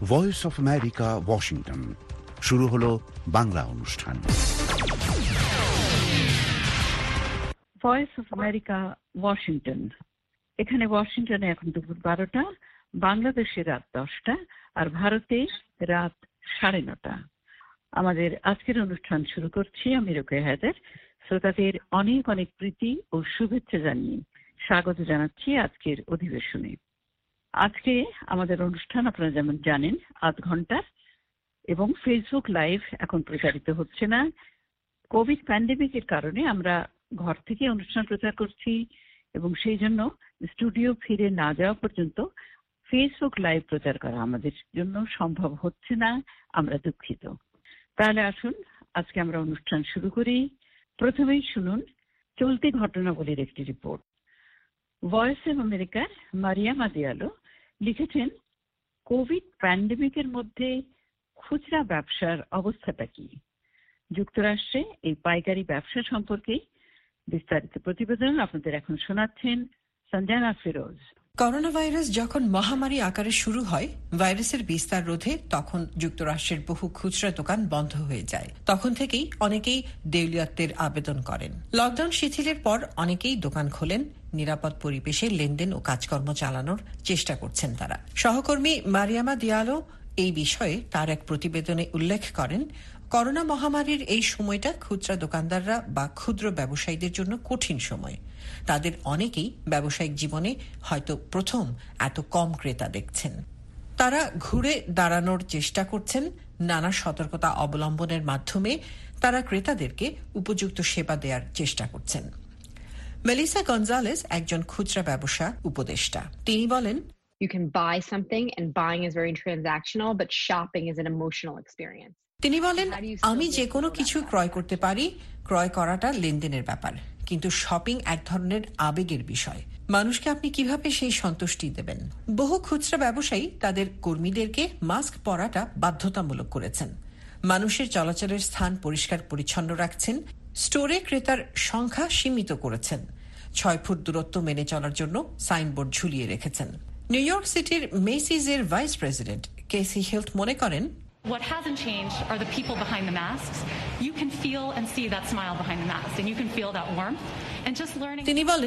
Voice of America, Washington. শুরু হলো বাংলা অনুষ্ঠান। Voice of America, Washington. এখানে ওয়াশিংটনে এখন দুপুর 12টা, বাংলাদেশে রাত 10টা, আর ভারতে রাত 9:30। আমাদের আজকের অনুষ্ঠান শুরু করছি। আমি রোকেয়া হায়দার। শ্রোতাদের অনেক অনেক প্রীতি ও শুভেচ্ছা জানিয়ে স্বাগত জানাচ্ছি আজকের অধিবেশনে। আজকে আমাদের অনুষ্ঠান আপনারা যেমন জানেন 8 ঘন্টার, এবং ফেসবুক লাইভ এখন প্রচারিত হচ্ছে না। কোভিড প্যান্ডেমিকের কারণে আমরা ঘর থেকে অনুষ্ঠান প্রচার করছি, এবং সেই জন্য স্টুডিও ফিরে না যাওয়া পর্যন্ত ফেসবুক লাইভ প্রচার করা আমাদের জন্য সম্ভব হচ্ছে না। আমরা দুঃখিত। তাহলে আসুন আজকে আমরা অনুষ্ঠান শুরু করি। প্রথমেই শুনুন চলতি ঘটনাবলীর একটি রিপোর্ট। ভয়েস অফ আমেরিকার মারিয়ামা দিয়ালো লিখেছেন, কোভিড প্যান্ডেমিকের মধ্যে খুচরা ব্যবসার অবস্থাটা কি? যুক্তরাষ্ট্রে এই পাইকারি ব্যবসা সম্পর্কে বিস্তারিত প্রতিবেদন আপনাদের এখন শোনাচ্ছেন সঞ্জনা ফিরোজ। করোনা ভাইরাস যখন মহামারী আকারে শুরু হয়, ভাইরাসের বিস্তার রোধে তখন যুক্তরাষ্ট্রের বহু খুচরা দোকান বন্ধ হয়ে যায়। তখন থেকেই অনেকেই দেউলিয়াত্বের আবেদন করেন। লকডাউন শিথিলের পর অনেকেই দোকান খোলেন। নিরাপদ পরিবেশে লেনদেন ও কাজকর্ম চালানোর চেষ্টা করছেন তারা। সহকর্মী মারিয়ামা দিয়ালো এই বিষয়ে তার এক প্রতিবেদনে উল্লেখ করেন, করোনা মহামারীর এই সময়টা খুচরা দোকানদাররা বা ক্ষুদ্র ব্যবসায়ীদের জন্য কঠিন সময়। তাদের অনেকেই ব্যবসায়িক জীবনে হয়তো প্রথম এত কম ক্রেতা দেখছেন। তারা ঘুরে দাঁড়ানোর চেষ্টা করছেন। নানা সতর্কতা অবলম্বনের মাধ্যমে তারা ক্রেতাদেরকে উপযুক্ত সেবা দেওয়ার চেষ্টা করছেন। মেলিসা গঞ্জালেস একজন খুচরা ব্যবসা উপদেষ্টা। তিনি বলেন, You can buy something and buying is very transactional, but shopping is an emotional experience. তিনি বলেন, আমি যে কোনো কিছু ক্রয় করতে পারি, ক্রয় করাটা লেনদেনের ব্যাপার, কিন্তু শপিং এক ধরনের আবেগের বিষয়। মানুষকে আপনি কিভাবে সেই সন্তুষ্টি দেবেন? বহু খুচরা ব্যবসায়ী তাদের কর্মীদেরকে মাস্ক পরাটা বাধ্যতামূলক করেছেন। মানুষের চলাচলের স্থান পরিষ্কার পরিচ্ছন্ন রাখছেন। স্টোরে ক্রেতার সংখ্যা সীমিত করেছেন। 6 ফুট দূরত্ব মেনে চলার জন্য সাইনবোর্ড ঝুলিয়ে রেখেছেন। নিউ ইয়র্ক সিটির মেসিজের ভাইস প্রেসিডেন্ট কেসি হিল্ট মনে করেন, what hasn't changed are the people behind the masks. You can feel and see that smile behind the mask, and you can feel that warmth. And just learning. তিনি বলেন,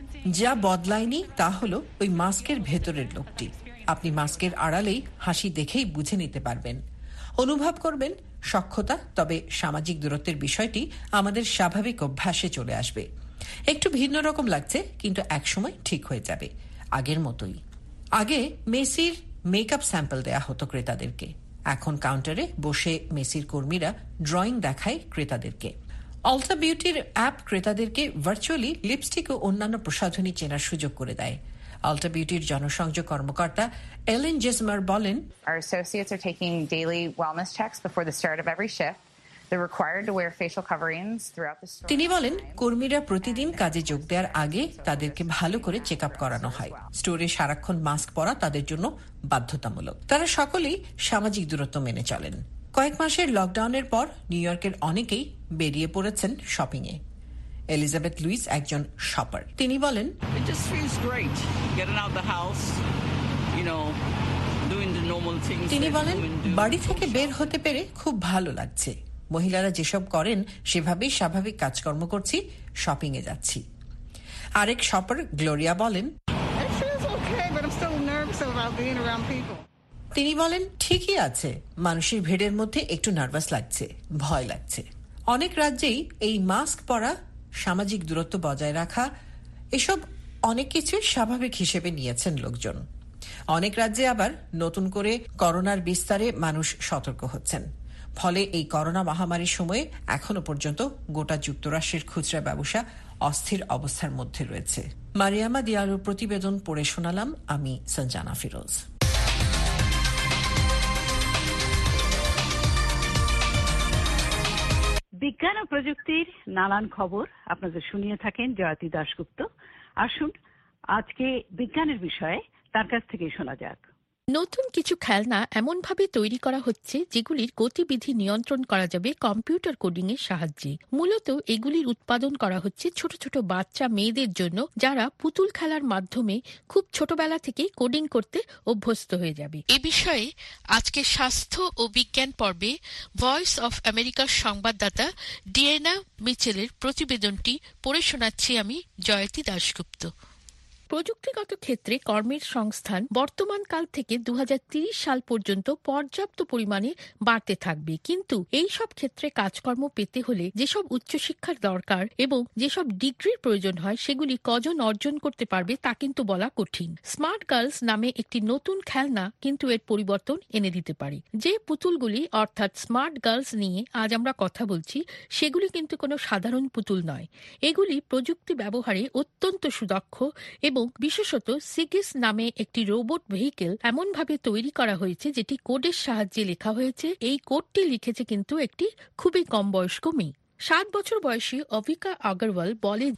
যা বদলায়নি তা হলো ওই মাস্কের ভেতরের লোকটি। আপনি মাস্কের আড়ালেই হাসি দেখেই বুঝে নিতে পারবেন, অনুভব করবেন সখ্যতা। তবে সামাজিক দূরত্বের বিষয়টি আমাদের স্বাভাবিক অভ্যাসে চলে আসবে। একটু ভিন্ন রকম লাগছে, কিন্তু একসময় ঠিক হয়ে যাবে, আগের মতোই। আগে মেসির মেকআপ স্যাম্পল দেয়া হতো ক্রেতাদেরকে। এখন কাউন্টারে বসে মেসির কর্মীরা ড্রয়িং দেখায় ক্রেতাদেরকে। আলটা বিউটির অ্যাপ ক্রেতাদেরকে ভার্চুয়ালি লিপস্টিক ও অন্যান্য প্রসাধনী চেনার সুযোগ করে দেয়। আলটা বিউটির জনসংযোগ কর্মকর্তা এলেন জেসমার বলেন, Our associates are taking daily wellness checks before the start of every shift. They're required to wear facial coverings throughout the store. তিনি বলেন, কর্মীরা প্রতিদিন কাজে যোগ দেওয়ার আগে তাদেরকে ভালো করে চেক আপ করানো হয়। স্টোরে সারাক্ষণ মাস্ক পরা তাদের জন্য বাধ্যতামূলক। তারা সকলেই সামাজিক দূরত্ব মেনে চলেন। কয়েক মাসের লকডাউনের পর নিউ ইয়র্কের অনেকেই বেরিয়ে পড়েছেন শপিং এ। এলিজাবেথ লুইস একজন শপার। তিনি বলেন, তিনি বলেন, বাড়ি থেকে বের হতে পেরে খুব ভালো লাগছে। মহিলারা যেসব করেন সেভাবেই স্বাভাবিক কাজকর্ম করছি, শপিং এ যাচ্ছি। আরেক শপার গ্লোরিয়া বলেন, তিনি বলেন, ঠিকই আছে, মানুষের ভিড়ের মধ্যে একটু নার্ভাস লাগছে, ভয় লাগছে। অনেক রাজ্যেই এই মাস্ক পরা, সামাজিক দূরত্ব বজায় রাখা, এসব অনেক কিছুই স্বাভাবিক হিসেবে নিয়েছেন লোকজন। অনেক রাজ্যে আবার নতুন করে করোনার বিস্তারে মানুষ সতর্ক হচ্ছেন। ফলে এই করোনা মহামারীর সময়ে এখনো পর্যন্ত গোটা যুক্তরাষ্ট্রের খুচরা ব্যবসা অস্থির অবস্থার মধ্যে রয়েছে। মারিয়ামা দিয়ালোর প্রতিবেদন পড়ে শোনালাম আমি সঞ্জনা ফিরোজ। বিজ্ঞান ও প্রযুক্তির নানান খবর আপনাদের শুনিয়ে থাকেন জয়তী দাশগুপ্ত। আসুন আজকে বিজ্ঞানের বিষয়ে তার কাছ থেকেই শোনা যাক। নতুন কিছু খেলনা এমনভাবে তৈরি করা হচ্ছে যেগুলির গতিবিধি নিয়ন্ত্রণ করা যাবে কম্পিউটার কোডিং এর সাহায্যে। মূলত এগুলির উৎপাদন করা হচ্ছে ছোট ছোট বাচ্চা মেয়েদের জন্য, যারা পুতুল খেলার মাধ্যমে খুব ছোটবেলা থেকেই কোডিং করতে অভ্যস্ত হয়ে যাবে। এ বিষয়ে আজকে স্বাস্থ্য ও বিজ্ঞান পর্বে ভয়েস অফ আমেরিকার সংবাদদাতা ডিএনা মিচেলের প্রতিবেদনটি পড়ে শোনাচ্ছি আমি, জয়তী দাশগুপ্ত। প্রযুক্তিগত ক্ষেত্রে কর্মের সংস্থান বর্তমান কাল থেকে 2030 সাল পর্যন্ত পর্যাপ্ত পরিমাণে বাড়তে থাকবে, কিন্তু এই সব ক্ষেত্রে কাজকর্ম পেতে হলে যেসব উচ্চশিক্ষার দরকার এবং যেসব ডিগ্রির প্রয়োজন হয় সেগুলি কজন অর্জন করতে পারবে তা কিন্তু বলা কঠিন। স্মার্ট গার্লস নামে একটি নতুন খেলনা কিন্তু এর পরিবর্তন এনে দিতে পারে। যে পুতুলগুলি অর্থাৎ স্মার্ট গার্লস নিয়ে আজ আমরা কথা বলছি সেগুলি কিন্তু কোনো সাধারণ পুতুল নয়। এগুলি প্রযুক্তি ব্যবহারে অত্যন্ত সুদক্ষ এবং বিশেষত সিগিস নামে একটি রোবট ভেহিকেল এমনভাবে তৈরি করা হয়েছে যেটি কোডের সাহায্যে লেখা হয়েছে। এই কোডটি লিখেছে কিন্তু একটি খুবই কম বয়স্ক মেয়ে। 7 বছর বয়সী অভিকা আগরওয়াল বলে,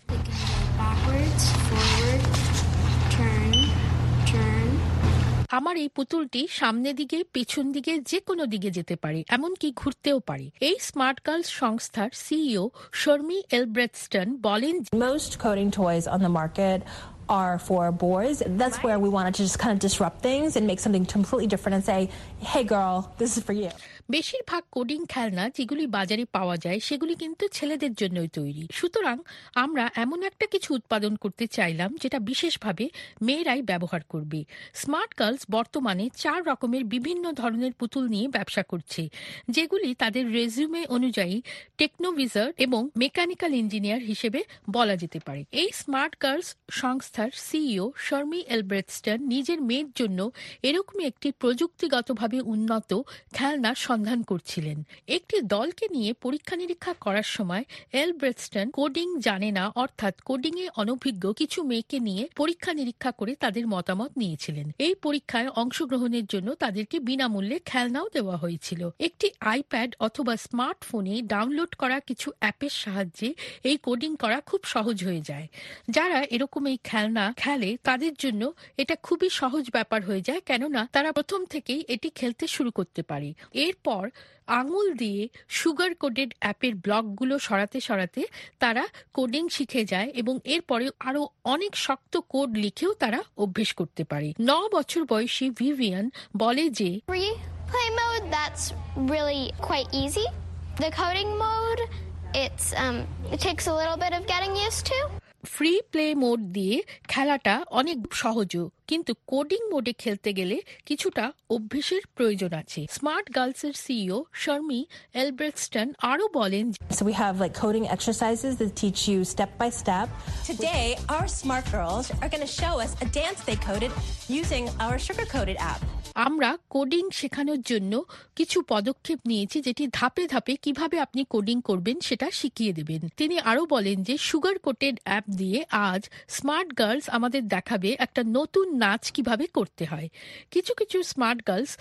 আমার এই পুতুলটি সামনে দিকে, পিছন দিকে, যে কোনো দিকে যেতে পারে, এমনকি ঘুরতেও পারে। এই স্মার্ট গার্লস সংস্থার সিইও শর্মি এলব্রেটস্টন বলেন, most coding toys on the market are for boys. That's where we wanted to just kind of disrupt things and make something completely different and say, hey girl, this is for you. বেশিরভাগ coding খেলনা যেগুলি বাজারে পাওয়া যায় সেগুলি কিন্তু ছেলেদের জন্যই তৈরি। সুতরাং আমরা এমন একটা কিছু উৎপাদন করতে চাইলাম যেটা বিশেষভাবে মেয়েরাই ব্যবহার করবে। স্মার্ট গার্লস বর্তমানে 4 রকমের বিভিন্ন ধরনের পুতুল নিয়ে ব্যবসা করছে, যেগুলি তাদের রেজিউমে অনুযায়ী টেকনোভিজার এবং মেকানিক্যাল ইঞ্জিনিয়ার হিসেবে বলা যেতে পারে। এই স্মার্ট গার্লস সংস্থার সিইও শর্মি এলব্রেটস্টন নিজের মেয়ের জন্য এরকমই একটি প্রযুক্তিগতভাবে উন্নত খেলনার সন্ধান করছিলেন। একটি দলকে নিয়ে পরীক্ষা নিরীক্ষা করার সময় এলব্রেটস্টন কোডিং জানে না, অর্থাৎ কোডিং এ অনভিজ্ঞ কিছু মেয়েকে নিয়ে পরীক্ষা নিরীক্ষা করে তাদের মতামত নিয়েছিলেন। এই পরীক্ষায় অংশগ্রহণের জন্য তাদেরকে বিনামূল্যে খেলনাও দেওয়া হয়েছিল। একটি আইপ্যাড অথবা স্মার্টফোনে ডাউনলোড করা কিছু অ্যাপের সাহায্যে এই কোডিং করা খুব সহজ হয়ে যায়। যারা এরকম এই খেলনা খেলে তাদের জন্য এটা খুবই সহজ ব্যাপার হয়ে যায়, কেননা তারা প্রথম থেকেই এটি খেলতে শুরু করতে পারে। এরপর আঙুল দিয়ে সুগার কোডেড অ্যাপের ব্লকগুলো সরাতে সরাতে তারা কোডিং শিখে যায় এবং এরপরে আরো অনেক শক্ত কোড লিখেও তারা অভ্যেস করতে পারে। 9 বছর বয়সী ভিভিয়ান বলে যে, Free play mode, that's really quite easy. The coding mode, it takes a little bit of getting used to. Free play mode দিয়ে খেলাটা অনেক সহজও, কিন্তু কোডিং মোডে খেলতে গেলে কিছুটা অভ্যেসের প্রয়োজন আছে। স্মার্ট গার্লসের সিইও শর্মি এলব্রেটস্টন আরো বলেন, So we have like coding exercises that teach you step by step. Today, our smart girls are going to show us a dance they coded using our sugar-coded app. আমরা coding শেখানোর জন্য কিছু পদক্ষেপ নিয়েছি, যেটি ধাপে ধাপে কিভাবে আপনি কোডিং করবেন সেটা শিখিয়ে দেবেন। তিনি আরো বলেন যে সুগার কোটেড অ্যাপ দিয়ে আজ স্মার্ট গার্লস আমাদের দেখাবে একটা নতুন নাচ কিভাবে করতে হয়। কিছু কিছু স্মার্ট গার্লস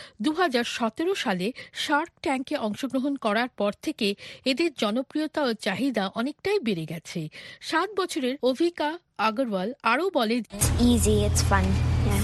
2017 সালে শার্ক ট্যাঙ্কে অংশগ্রহণ করার পর থেকে এদের জনপ্রিয়তা ও চাহিদা অনেকটাই বেড়ে গেছে। 7 বছরের অভিকা আগরওয়াল আরো বলে, It's easy, it's fun. Yeah.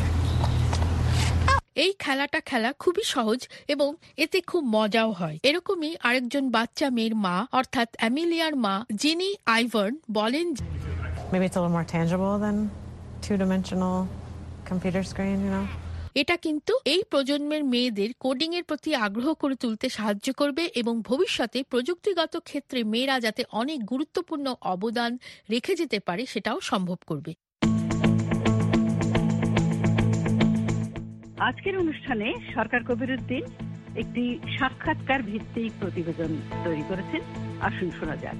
এই খেলাটা খেলা খুবই সহজ এবং এতে খুব মজাও হয়। এরকমই আরেকজন বাচ্চা মেয়ের মা অর্থাৎ অ্যামিলিয়ার মা জিনি আইভার্ন বলেন, Maybe it's a little more tangible than two-dimensional computer screen, you know? এটা কিন্তু এই প্রজন্মের মেয়েদের কোডিং এর প্রতি আগ্রহ করে তুলতে সাহায্য করবে এবং ভবিষ্যতে প্রযুক্তিগত ক্ষেত্রে মেয়েরা যাতে অনেক গুরুত্বপূর্ণ অবদান রেখে যেতে পারে সেটাও সম্ভব করবে। আজকের অনুষ্ঠানে সরকার কবিরউদ্দিন একটি সাক্ষাৎকার ভিত্তিক প্রতিবেদন তৈরি করেছেন। আসুন শোনা যাক।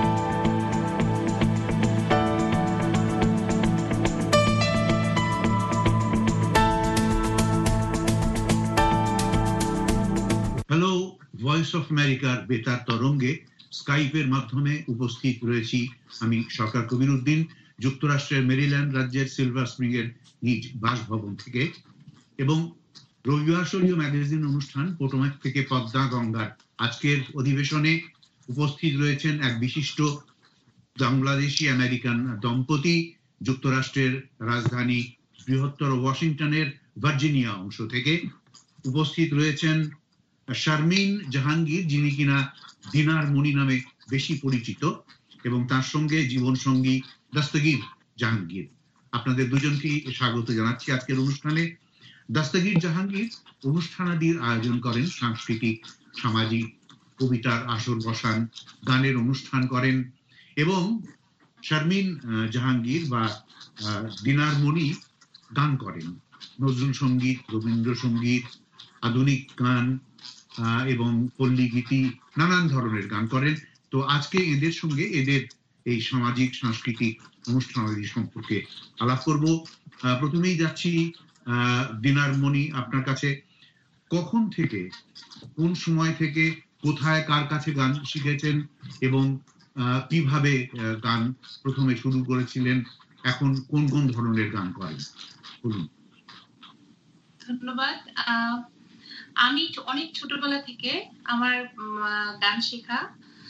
হ্যালো, ভয়েস অফ আমেরিকার বেতার তরঙ্গে স্কাইপের মাধ্যমে উপস্থিত রয়েছি আমি সরকার কবিরউদ্দিন, যুক্তরাষ্ট্রের মেরিল্যান্ড রাজ্যের সিলভার স্প্রিং এর নিজ বাসভবন থেকে, এবং রবিবাসরীয় ম্যাগাজিন অনুষ্ঠান পোটোম্যাক থেকে পদ্মা গঙ্গার আজকের অধিবেশনে উপস্থিত রয়েছেন এক বিশিষ্ট বাংলাদেশি আমেরিকান দম্পতি, যুক্তরাষ্ট্রের রাজধানী বৃহত্তর ওয়াশিংটনের ভার্জিনিয়া অংশ থেকে। উপস্থিত রয়েছেন শারমিন জাহাঙ্গীর, যিনি কিনা দিনার মণি নামে বেশি পরিচিত, এবং তার সঙ্গে জীবন সঙ্গী দস্তগীর জাহাঙ্গীর। আপনাদের দুজনকেই স্বাগত জানাচ্ছি আজকের অনুষ্ঠানে। দস্তগীর জাহাঙ্গীর অনুষ্ঠানাদির আয়োজন করেন, সাংস্কৃতিক, সামাজিক, কবিতার আসর বসান, গানের অনুষ্ঠান করেন, এবং শারমিন জাহাঙ্গীর বা দিনার মণি গান করেন, নজরুল সঙ্গীত, রবীন্দ্রসঙ্গীত, আধুনিক গান এবং পল্লী গীতি, নানান ধরনের গান করেন। তো আজকে এদের সঙ্গে এদের এই সামাজিক সাংস্কৃতিক অনুষ্ঠানাদি সম্পর্কে আলাপ করব। প্রথমেই যাচ্ছি দিনার মণি, আপনার কাছে। কখন থেকে, কোন সময় থেকে, কোথায়, কার কাছে গান শিখেছেন এবং কিভাবে গান প্রথমে শুরু করেছিলেন, এখন কোন কোন ধরনের গান করেন, বলুন। ধন্যবাদ। আমি অনেক ছোটবেলা থেকে আমার গান শেখা,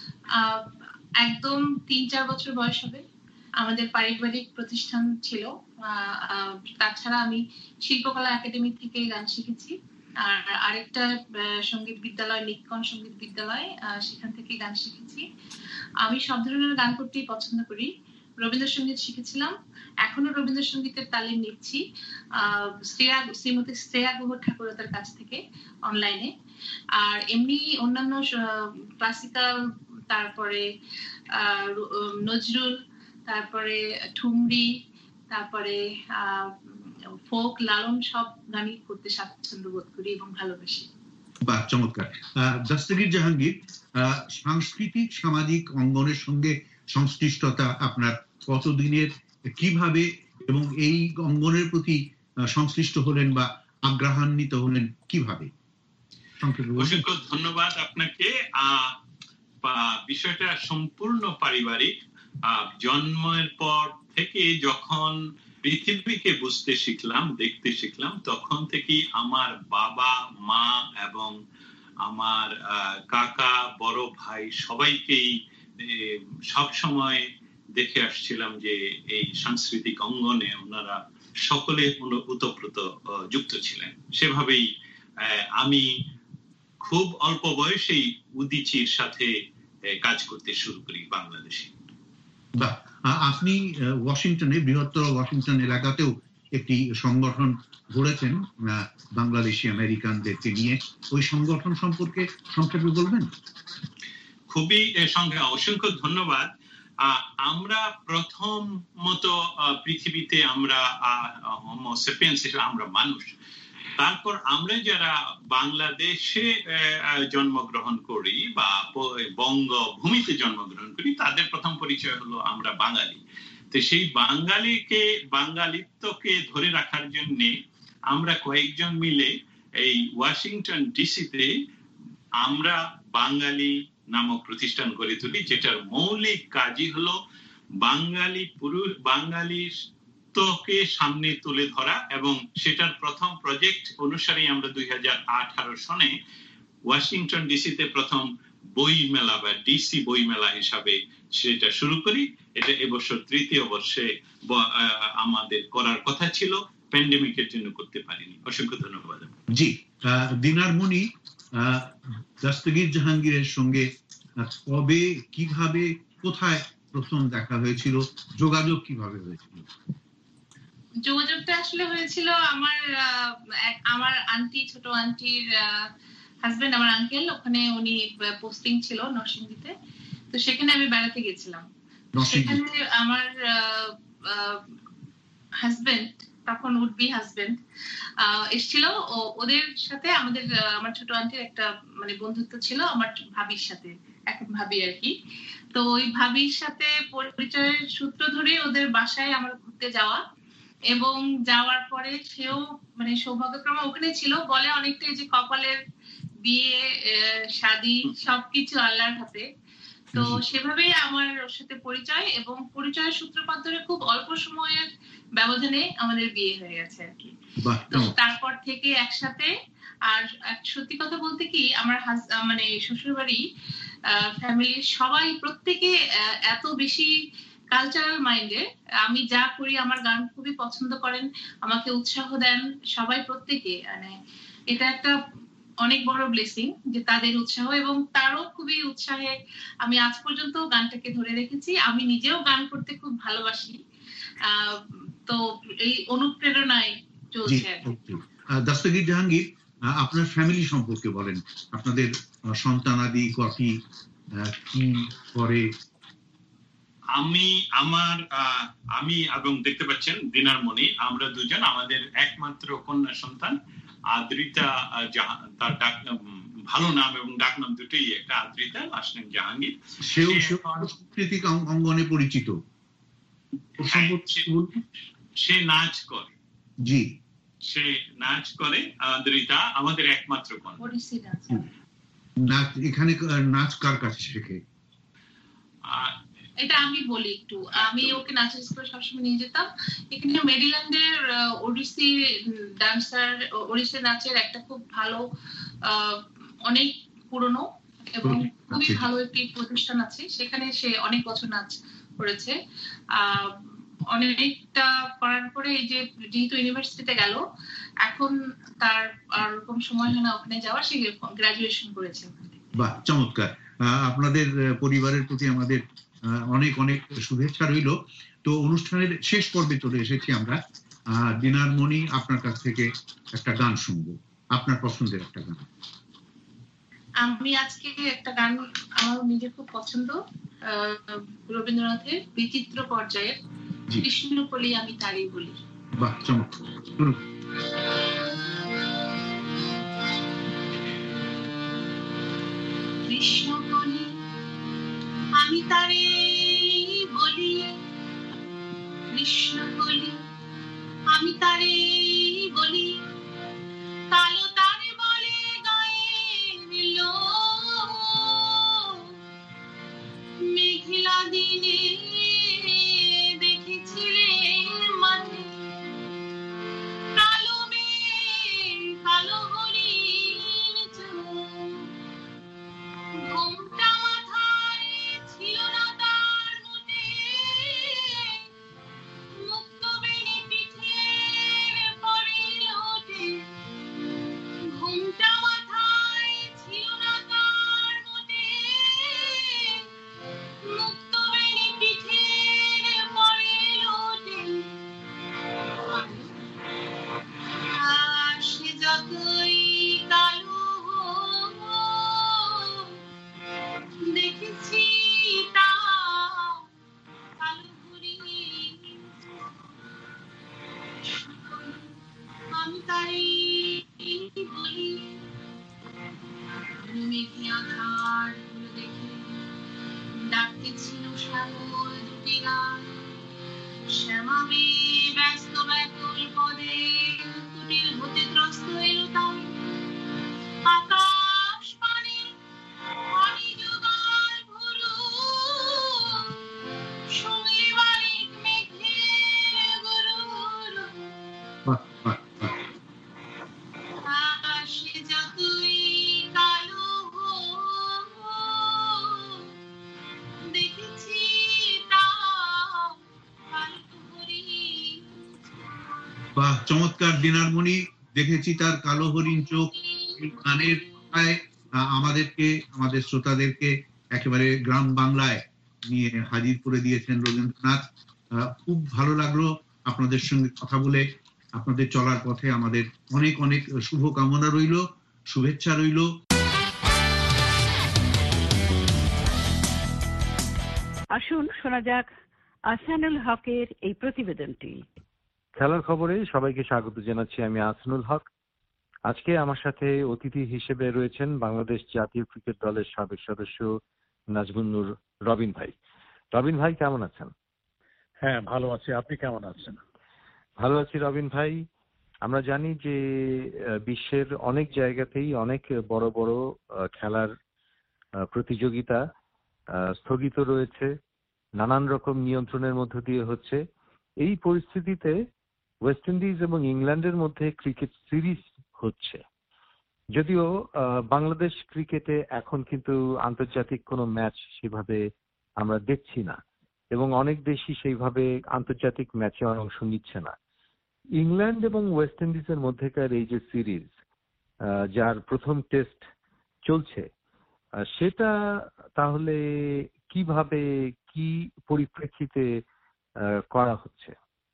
একদম 3-4 বছর বয়স হবে। আমাদের পারিবারিক প্রতিষ্ঠান ছিল, তাছাড়া আমি শিল্পকলা একাডেমি থেকে গান শিখেছি, আর আরেকটা সঙ্গীত বিদ্যালয়, নিকন সঙ্গীত বিদ্যালয়, সেখান থেকে গান শিখেছি। আমি সব ধরনের গান করতেই পছন্দ করি। রবীন্দ্রসঙ্গীত শিখেছিলাম, এখনো রবীন্দ্রসঙ্গীতের তালিম নিচ্ছি শ্রীমতী শ্রেয়া গুহ ঠাকুরতার কাছ থেকে অনলাইনে। আর এমনি অন্যান্য ক্লাসিক্যাল, তারপরে নজরুল, তারপরে ঠুমরি, তারপরে ফোক, লালন, সব গানই করতে স্বাচ্ছন্দ্য বোধ করি এবং ভালোবাসি। বাহ, চমৎকার। দস্তগীর জাহাঙ্গীর, সাংস্কৃতিক সামাজিক অঙ্গনের সঙ্গে সংশ্লিষ্টতা আপনার কতদিনের, কিভাবে এবং এই অঙ্গনের প্রতি সংশ্লিষ্ট হলেন বা আগ্রহান্বিত হলেন কিভাবে? অসংখ্য ধন্যবাদ আপনাকে। বিষয়টা সম্পূর্ণ পারিবারিক। জন্মের পর থেকে যখন পৃথিবীকে বুঝতে শিখলাম, দেখতে শিখলাম, তখন থেকেই আমার বাবা, মা এবং আমার কাকা, বড় ভাই সবাইকেই সব সময় দেখে আসছিলাম যে এই সাংস্কৃতিক অঙ্গনে ওনারা সকলে ওতপ্রোত যুক্ত ছিলেন। সেভাবেই আমি খুব অল্প বয়সেই উদীচীর সাথে কাজ করতে শুরু করি বাংলাদেশে। বাহ, আপনি ওয়াশিংটনে, বৃহত্তর ওয়াশিংটন এলাকাতেও একটি সংগঠন গড়েছেন বাংলাদেশি আমেরিকানদেরকে নিয়ে, ওই সংগঠন সম্পর্কে সংক্ষেপে বলবেন? খুবই অসংখ্য ধন্যবাদ। আমরা প্রথমত পৃথিবীতে আমরা হোমো সেপিয়েন্স হিসেবে আমরা মানুষ, তারপর আমরা যারা বাংলাদেশে জন্মগ্রহণ করি বা বঙ্গভূমিতে জন্মগ্রহণ করি, তাদের প্রথম পরিচয় হলো আমরা বাঙালি। তো সেই বাঙালিত্বকে ধরে রাখার জন্য আমরা কয়েকজন মিলে এই ওয়াশিংটন ডিসিতে আমরা বাঙালি নামক প্রতিষ্ঠান গড়ে তুলি, যেটার মৌলিক কাজই হলো বাঙালিত্বকে সামনে তুলে ধরা। এবং সেটার প্রথম প্রজেক্ট অনুসারে আমরা 2018 সনে ওয়াশিংটন ডিসিতে প্রথম বই মেলা বা ডিসি বই মেলা হিসাবে সেটা শুরু করি। এটা এবছর 3য় বর্ষে আমাদের করার কথা ছিল, প্যান্ডেমিকের জন্য করতে পারিনি। অসংখ্য ধন্যবাদ। জি, দিনার মণি, দস্তগীর জাহাঙ্গীরের সঙ্গে কবে, কিভাবে, কোথায় প্রথম দেখা হয়েছিল, যোগাযোগ কিভাবে হয়েছিল? যোগাযোগটা আসলে হয়েছিল আমার আন্টি, ছোট আন্টির হাজবেন্ড, আমার আঙ্কেল, ওখানে উনি পোস্টিং ছিল নরসিংদীতে। তো সেখানে আমি বেড়াতে গেছিলাম। সেখানে আমার হাজবেন্ড, তখন উড বি হাজবেন্ড, এসেছিল। ওদের সাথে আমার ছোট আন্টির একটা বন্ধুত্ব ছিল আমার ভাবির সাথে, এখন ভাবি আর কি। তো ওই ভাবির সাথে পরিচয়ের সূত্র ধরে ওদের বাসায় আমার ঘুরতে যাওয়া, এবং যাওয়ার পরে সেও সৌভাগ্যক্রমে ওখানে ছিল। বলে অনেকটাই যে কপালের বিয়ে, শাদী, সবকিছু আল্লাহর হাতে। তো সেভাবেই আমার ওর সাথে পরিচয়, এবং পরিচয়ের সূত্রপাত ধরে খুব অল্প সময়ের ব্যবধানে আমাদের বিয়ে হয়ে গেছে আর কি। তো তারপর থেকে একসাথে। আর সত্যি কথা বলতে কি, আমার শ্বশুর বাড়ি ফ্যামিলির সবাই প্রত্যেকে এত বেশি কালচারাল মাইন্ডে। আমি যা করি আমার গান খুবই পছন্দ করেন, আমাকে উৎসাহ দেন সবাই, প্রত্যেকে। মানে এটা একটা অনেক বড় ব্লেসিং যে তাদের উৎসাহ, এবং তারও খুবই উৎসাহে আমি আজ পর্যন্ত গানটাকে ধরে রেখেছি। আমি নিজেও গান করতে খুব ভালোবাসি, তো এই অনুপ্রেরণায় চলছে। দস্তগীর জাহাঙ্গীর, আপনার ফ্যামিলি সম্পর্কে বলেন, আপনাদের সন্তানাদি কটি, কি করে? আমি এবং দেখতে পাচ্ছেন দিনার মণি, আমরা দুজন, আমাদের একমাত্র কন্যা সন্তান আদ্রিতা, তার ভালো নাম এবং ডাক নাম দুটোই একটা, আদ্রিতা, লাস্ট নেম জাহাঙ্গীর। সেও সাংস্কৃতিক অঙ্গনে পরিচিত, সে নাচ করে। জি, সে নাচ করে। আদ্রিতা আমাদের একমাত্র কন্যা। এখানে নাচ কার কাছে শেখে? এটা আমি বলি একটু। আমি ওকে নাচের স্কুলে সবসময় নিয়ে যেতাম। এখানে মেরিল্যান্ডের ওডিসি ডান্সার, ওডিসি নাচের একটা খুব ভালো, অনেক পুরনো এবং খুবই ভালো একটি প্রতিষ্ঠান আছে। সেখানে সে অনেক বছর নাচ করেছে। অনেকটা করার পরে এই যে যেহেতু ইউনিভার্সিটিতে গেল, এখন তার আর কোন সময় হয় না ওখানে যাওয়ার, সে গ্রাজুয়েশন করেছে। বাহ, চমৎকার। আপনাদের পরিবারের প্রতি আমাদের অনেক অনেক শুভেচ্ছা রইল। তো অনুষ্ঠানের শেষ পর্বে চলে এসেছি আমরা। দিনার মণি, আপনার কাছ থেকে একটা গান শুনবো, আপনার পছন্দের একটা গান। আমি আজকে একটা গান আমার নিজের খুব পছন্দ, রবীন্দ্রনাথের বিচিত্র পর্যায়ের কৃষ্ণকলি আমি তারই বলি। বাহ, চমৎকার। কৃষ্ণকলি আমি তারে বলি, কৃষ্ণকলি আমি তারে বলি, কালো তারে বলে গায়ে দিল, মেঘলা দিনে দেখেছিলেন মাঠে, কালো মেঘ কালো হরিণ ঘুমটা মাথায় ছিল না তার মোটে, মুক্ত বেণী পিঠের পরে লোটে, ঘুমটা মাথায় ছিল না তার মোটে, মুক্ত বেণী পিঠের পরে লোটে, সে যতই কালো দেখেছি তা কালো হরিণ, আমি তাই বলি, মেঘে আধার দেখে ডাকতেছিল শ্যামল দুটি গান, শ্যামামে ব্যস্ত ব্যাকুল পদে কুটির হতে ত্রস্ত এলো তাই, আকাশ পানে পানি জোগাড় ভরু, শুনলে বারিক মেঘের গরুর, আকাশে যতই কালো দেখেছি তা কালো হরিণ। বাহ, চমৎকার। দিনার মণি, দেখেছি তার কালো হরিণ চোখ, গানের আমাদেরকে, আমাদের শ্রোতাদেরকে একেবারে গ্রাম বাংলায় নিয়ে হাজির করে দিয়েছেন রবীন্দ্রনাথ। খুব ভালো লাগলো আপনাদের সঙ্গে কথা বলে। আপনাদের চলার পথে আমাদের অনেক অনেক শুভকামনা রইল, শুভেচ্ছা রইল। আসুন শোনা যাক আহসানুল হকের এই প্রতিবেদনটি। খেলার খবরে সবাইকে স্বাগত জানাচ্ছি, আমি আহসানুল হক। আজকে আমার সাথে অতিথি হিসেবে রয়েছেন বাংলাদেশ জাতীয় ক্রিকেট দলের সাবেক সদস্য নাজমুন্নুর রবিন ভাই। রবিন ভাই কেমন আছেন? হ্যাঁ, ভালো আছি, আপনি কেমন আছেন? ভালো আছি রবিন ভাই। আমরা জানি যে বিশ্বের অনেক জায়গাতেই অনেক বড় বড় খেলার প্রতিযোগিতা স্থগিত রয়েছে, নানান রকম নিয়ন্ত্রণের মধ্য দিয়ে হচ্ছে। এই পরিস্থিতিতে ওয়েস্ট ইন্ডিজ এবং ইংল্যান্ডের মধ্যে ক্রিকেট সিরিজ হচ্ছে। যদিও বাংলাদেশ ক্রিকেটে এখন কিন্তু আন্তর্জাতিক কোনো ম্যাচ সেভাবে আমরা দেখছি না। এবং অনেক দেশই সেইভাবে আন্তর্জাতিক ম্যাচে অংশ নিচ্ছে না। ইংল্যান্ড এবং ওয়েস্ট ইন্ডিজের মধ্যেকার এই যে সিরিজ, যার প্রথম টেস্ট চলছে, সেটা তাহলে কিভাবে, কি পরিপ্রেক্ষিতে করা হচ্ছে?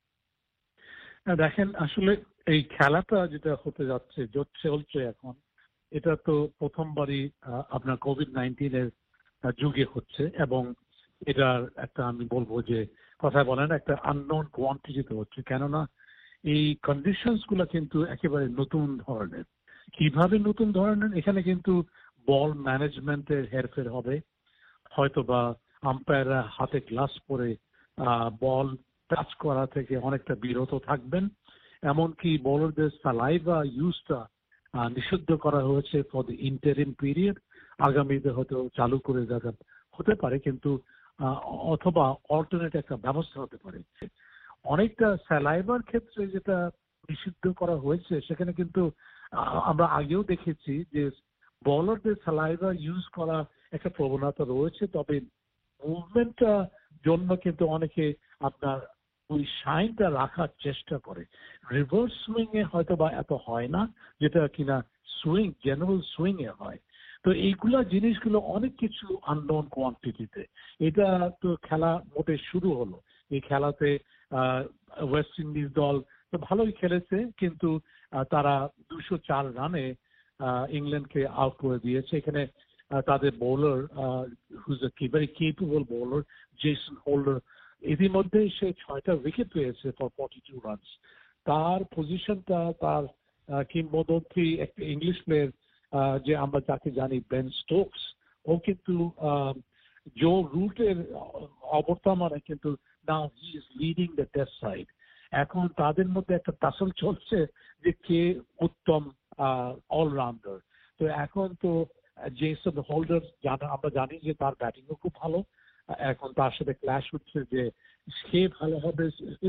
দেখেন, আসলে এই খেলাটা যেটা হতে যাচ্ছে, চলছে এখন, এটা তো প্রথমবারই আপনার কোভিড-19 যুগে হচ্ছে, এবং এটার একটা, আমি বলবো যে কথা বলেন, একটা আননোন কোয়ান্টিটিতে হচ্ছে। কেননা এই কন্ডিশনস গুলো কিন্তু একেবারে নতুন ধরনের। কিভাবে নতুন ধরনের? এখানে কিন্তু বল ম্যানেজমেন্টের হেরফের হবে, হয়তো বা আম্পায়াররা হাতে গ্লাস পরে বল টাচ করা থেকে অনেকটা বিরত থাকবেন। এমনকি বোলারদের সালাইভা ইউজটা নিষিদ্ধ করা হয়েছে ফর দ্য ইন্টারিম পিরিয়ড। আগামীতে হয়তো চালু করে দেখা হতে পারে, কিন্তু অথবা অল্টারনেট একটা ব্যবস্থা হতে পারে। অনেকটা স্যালাইভার ক্ষেত্রে যেটা নিষিদ্ধ করা হয়েছে, সেখানে কিন্তু আমরা আগেও দেখেছি যে বলারদের স্যালাইভা ইউজ করা একটা প্রবণতা রয়েছে, তবে মুভমেন্টটা জন্য কিন্তু অনেকে আপনার ওই শাইনটা রাখার চেষ্টা করে। রিভার্স সুইং এ হয়তো বা এত হয় না, যেটা কিনা সুইং, জেনারেল সুইং এ হয়। তো এইগুলা জিনিসগুলো অনেক কিছু আননোন কোয়ান্টিটিতে। এটা তো খেলা মোটে শুরু হলো। এই খেলাতে ওয়েস্ট ইন্ডিজ দল তো ভালোই খেলেছে, কিন্তু তারা 204 রানে ইংল্যান্ডকে আউট করে দিয়েছে। এখানে তাদের bowler, who's a very capable bowler, Jason Holder, ইতিমধ্যে সে 6টা উইকেট পেয়েছে ফর 42 রানস। তার পজিশনটা, তার কিংবদন্তি একটা ইংলিশ প্লেয়ার যে আমরা যাকে জানি, বেন স্টোকস, ও কিন্তু জো রুটের অবর্তমানে কিন্তু now he is leading the test side. এখন তাদের মধ্যে একটা টাসল চলছে যে কে উত্তম অলরাউন্ডার। তো এখন তো জেসন হোল্ডার, আমরা জানি যে তার ব্যাটিংও খুব ভালো। এখন তার সাথে ক্ল্যাশ হচ্ছে যে সে ভালো হবে,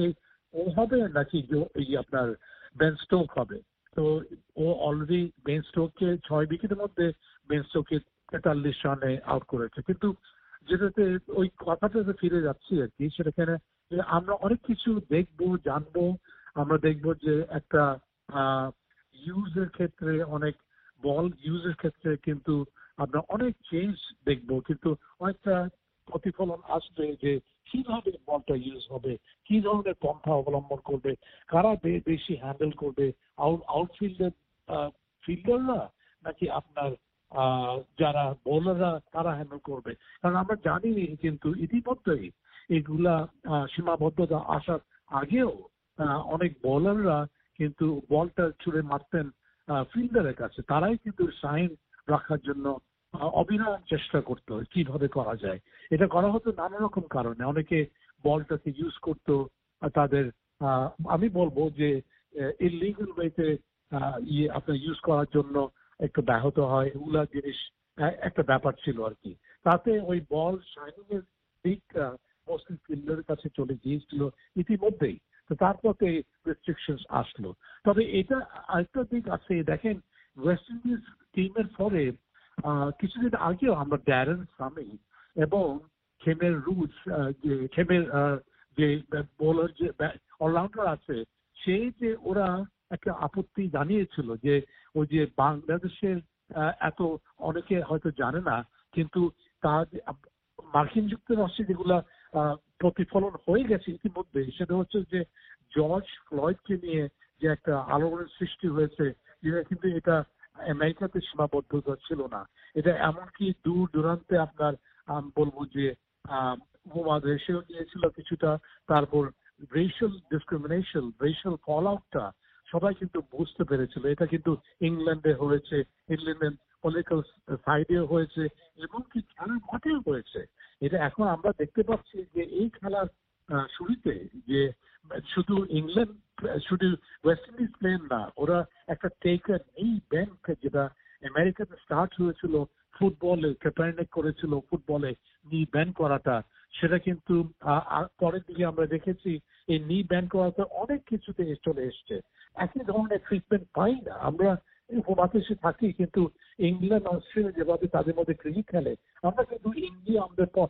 ও হবে নাকি আপনার বেন স্টোক হবে। তো ও অলরেডি বেন স্টোককে 6 উইকেটের মধ্যে বেন স্টোককে 43 রানে আউট করেছে। কিন্তু যেটাতে ওই কথাটাতে ফিরে যাচ্ছি আর কি, সেখানে আমরা অনেক কিছু দেখবো, জানবো। আমরা দেখবো যে একটা ইউজের ক্ষেত্রে, অনেক বল ইউজের ক্ষেত্রে কিন্তু আমরা অনেক চেঞ্জ দেখবো, কিন্তু অনেকটা প্রতিফলন আসবে যে কিভাবে বলটা ইউজ হবে, কি ধরনের পন্থা অবলম্বন করবে, কারা বেশি হ্যান্ডেল করবে, ফিল্ডাররা নাকি আপনার যারা বোলাররা তারা হ্যান্ডেল করবে। কারণ আমরা জানি কিন্তু ইতিমধ্যেই এগুলা সীমাবদ্ধতা আসার আগেও অনেক বোলাররা কিন্তু বলটা ছুড়ে মারতেন ফিল্ডারের কাছে। তারাই কিন্তু সাইন রাখার জন্য অবিরাম চেষ্টা করতো কিভাবে করা যায়। এটা করা হতো নানা রকম কারণে। অনেকে বলটাকে ইউজ করতো তাদের, আমি বলবো যে ইলিগাল ওয়েতে আপনার ইউজ করার জন্য একটু ব্যাহত হয়, এগুলা জিনিস একটা ব্যাপার ছিল আর কি। তাতে ওই বল শাইনিং এর দিকটা মুসলিম ফিল্ডারের কাছে চলে গিয়েছিল ইতিমধ্যেই। তো তারপরে রেস্ট্রিকশন আসলো। তবে এটা আরেকটা দিক আছে, দেখেন ওয়েস্ট ইন্ডিজ টিমের পরে কিছুদিন আগেও আমরা ড্যারেন সামি এবং খেমের রুজ, যে বোলার, যে অলরাউন্ডার আছে, সেই যে ওরা একটা আপত্তি জানিয়েছিল যে ওই যে বাংলাদেশের এত অনেকে হয়তো জানে না, কিন্তু তার মার্কিন যুক্তরাষ্ট্রে যেগুলা প্রতিফলন হয়ে গেছে ইতিমধ্যে, সেটা হচ্ছে যে জর্জ ফ্লয়েডকে নিয়ে যে একটা আলোড়নের সৃষ্টি হয়েছে, যেটা কিন্তু এটা আমেরিকাতে সীমাবদ্ধতা ছিল না। এটা এমনকি দূর দূরান্তে আপনার বলবো যে উপমহাদেশেও গিয়েছিল কিছুটা। তারপর রেশিয়াল ডিসক্রিমিনেশন, রেশিয়াল ফল আউটটা সবাই কিন্তু বুঝতে পেরেছিল। এটা কিন্তু ইংল্যান্ডে হয়েছে, ইংল্যান্ডের পলিটিক্যাল সাইডেও হয়েছে, এবং কি খেলার মাঠেও হয়েছে। এটা এখন আমরা দেখতে পাচ্ছি যে এই খেলার শুরুতে যে শুধু ইংল্যান্ড, শুধু ওয়েস্ট ইন্ডিজ প্লেয়ার না, ওরা একটা টেকার নি ব্যাংক, যেটা আমেরিকাতে স্টার্ট হয়েছিল ফুটবলে, ক্যাপারনিক করেছিল ফুটবলে নি ব্যান করাটা, সেটা কিন্তু পরের দিকে আমরা দেখেছি এই নি ব্যান করাটা অনেক কিছুতে চলে এসছে। একই ধরনের ট্রিটমেন্ট পাই না আমরা। উপমহাদেশে থাকি, কিন্তু ইংল্যান্ড, অস্ট্রেলিয়া যেভাবে তাদের মধ্যে ক্রিকেট খেলে, আমরা কিন্তু ইন্ডিয়া আমাদের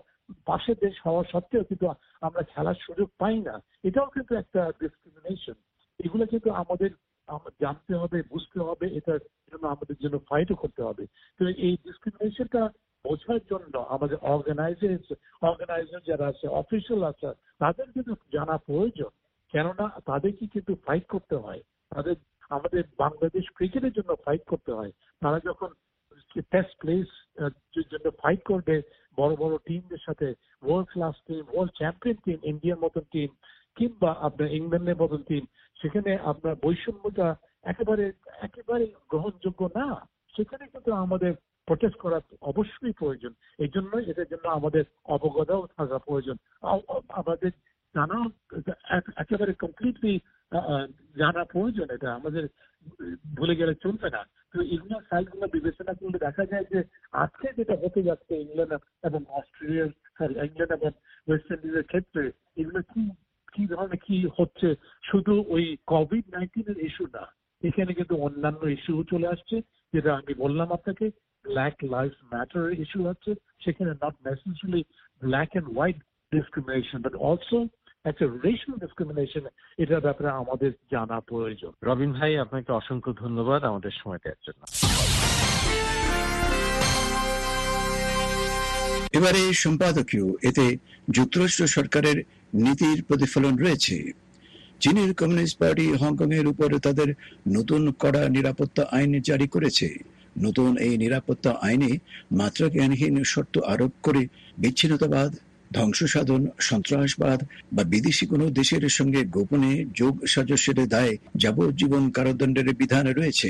পাশে দেশ হওয়া সত্ত্বেও কিন্তু আমরা খেলার সুযোগ পাই না, এটাও কিন্তু একটা ডিসক্রিমিনেশন। এগুলো কিন্তু আমাদের জানতে হবে, বুঝতে হবে, এটার জন্য আমাদের জন্য ফাইটও করতে হবে। তো এই ডিসক্রিমিনেশনটা বোঝার জন্য আমাদের অর্গানাইজার যারা আছে, অফিসিয়াল আছে, তাদের কিন্তু জানা প্রয়োজন। কেননা তাদেরকে কিন্তু ফাইট করতে হয়, আমাদের বাংলাদেশ ক্রিকেটের জন্য ফাইট করতে হয়। তারা যখন টেস্ট প্লেস জন্য ফাইট করবে বড় বড় টিমদের সাথে, world class team, world champion team, ইন্ডিয়ার মতন টিম কিংবা আপনার ইংল্যান্ডের মতন টিম, সেখানে আপনার বৈষম্যটা একেবারে গ্রহণযোগ্য না। সেখানে কিন্তু আমাদের প্রোটেস্ট করা অবশ্যই প্রয়োজন। এই জন্য এটার জন্য আমাদের অবগতও থাকা প্রয়োজন, আমাদের জানা একেবারে কমপ্লিটলি জানা প্রয়োজন। এটা আমাদের ভুলে গেলে চলবে না। তো এগুলো সাইডগুলো বিবেচনা করলে দেখা যায় যে আজকে যেটা হতে যাচ্ছে ইংল্যান্ড এবং ইংল্যান্ড এবং ওয়েস্ট ইন্ডিজের ক্ষেত্রে, এগুলো কি ধরনের কি হচ্ছে, শুধু ওই COVID-19 ইস্যু না, এখানে কিন্তু অন্যান্য ইস্যু চলে আসছে, যেটা আমি বললাম আপনাকে, ব্ল্যাক লাইভস ম্যাটার ইস্যু হচ্ছে। সেখানে not necessarily black and white discrimination, but also একটা রেশিয়াল ডিসক্রিমিনেশন, এটার ব্যাপারে আমাদের জানা প্রয়োজন। রবিন ভাই, আপনাকে অসংখ্য ধন্যবাদ আমাদের সময় দেওয়ার জন্য। এবারে সম্পাদকীয়, এতে যুক্তরাষ্ট্র সরকারের নীতির প্রতিফলন রয়েছে। চীনের কমিউনিস্ট পার্টি হংকং এর উপর তাদের নতুন কড়া নিরাপত্তা আইন জারি করেছে। নতুন এই নিরাপত্তা আইনে মাত্রাজ্ঞানহীন শর্ত আরোপ করে বিচ্ছিন্নতাবাদ, ধ্বংস সাধন, সন্ত্রাসবাদ বা বিদেশি কোনো দেশের সঙ্গে গোপনে যোগ সাজস্যের দায়ে যাবজ্জীবন কারাদণ্ডের বিধান রয়েছে।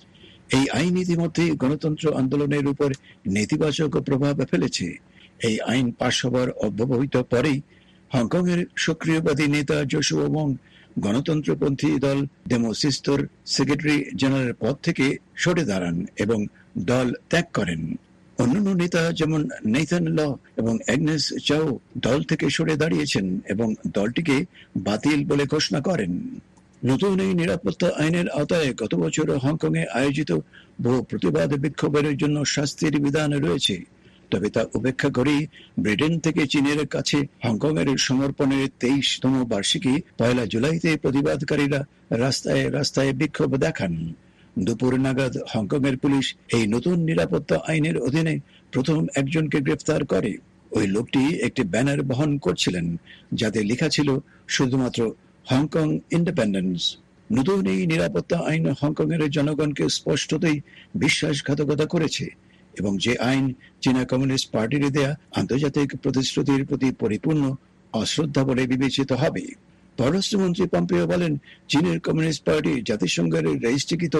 এই আইন ইতিমধ্যে গণতন্ত্র আন্দোলনের উপর নেতিবাচক প্রভাব ফেলেছে। এই আইন পাশ হবার অব্যবহিত পরেই হংকং এর সক্রিয়বাদী নেতা জোশুয়া ওয়াং গণতন্ত্রপন্থী দল ডেমোসিস্তোর সেক্রেটারি জেনারেল পদ থেকে সরে দাঁড়ান এবং দল ত্যাগ করেন। অন্যান্য নেতা যেমন নেথান ল এবং অ্যাগনেস চাও দল থেকে সরে দাঁড়িয়েছেন এবং দলটিকে বাতিল বলে ঘোষণা করেন। নতুন এই নিরাপত্তা আইনের আওতায় গত বছর হংকং এ আয়োজিত বহু প্রতিবাদ বিক্ষোভের জন্য শাস্তির বিধান রয়েছে। তবে তা উপেক্ষা করেই ব্রিটেন থেকে চীনের কাছে হংকং এর সমর্পণের 23তম বার্ষিকী 1 জুলাইতে প্রতিবাদকারীরা রাস্তায় রাস্তায় বিক্ষোভ দেখান। দুপুর নাগাদ হংকং এর পুলিশ এই নতুন নিরাপত্তা আইনের অধীনে প্রথম একজনকে গ্রেফতার করে। ওই লোকটি একটি ব্যানার বহন করছিলেন যাতে লেখা ছিল শুধুমাত্র হংকং ইন্ডিপেন্ডেন্স। নতুন এই নিরাপত্তা আইন হংকং এর জনগণকে স্পষ্টতই বিশ্বাসঘাতকতা করেছে এবং যে আইন চীনা কমিউনিস্ট পার্টির দেয়া আন্তর্জাতিক প্রতিশ্রুতির প্রতি পরিপূর্ণ অশ্রদ্ধা বলে বিবেচিত হবে। পররাষ্ট্রমন্ত্রী পম্পেও বলেন, চীনের কমিউনিস্ট পার্টি জাতিসংঘের রেজিস্ট্রিকৃত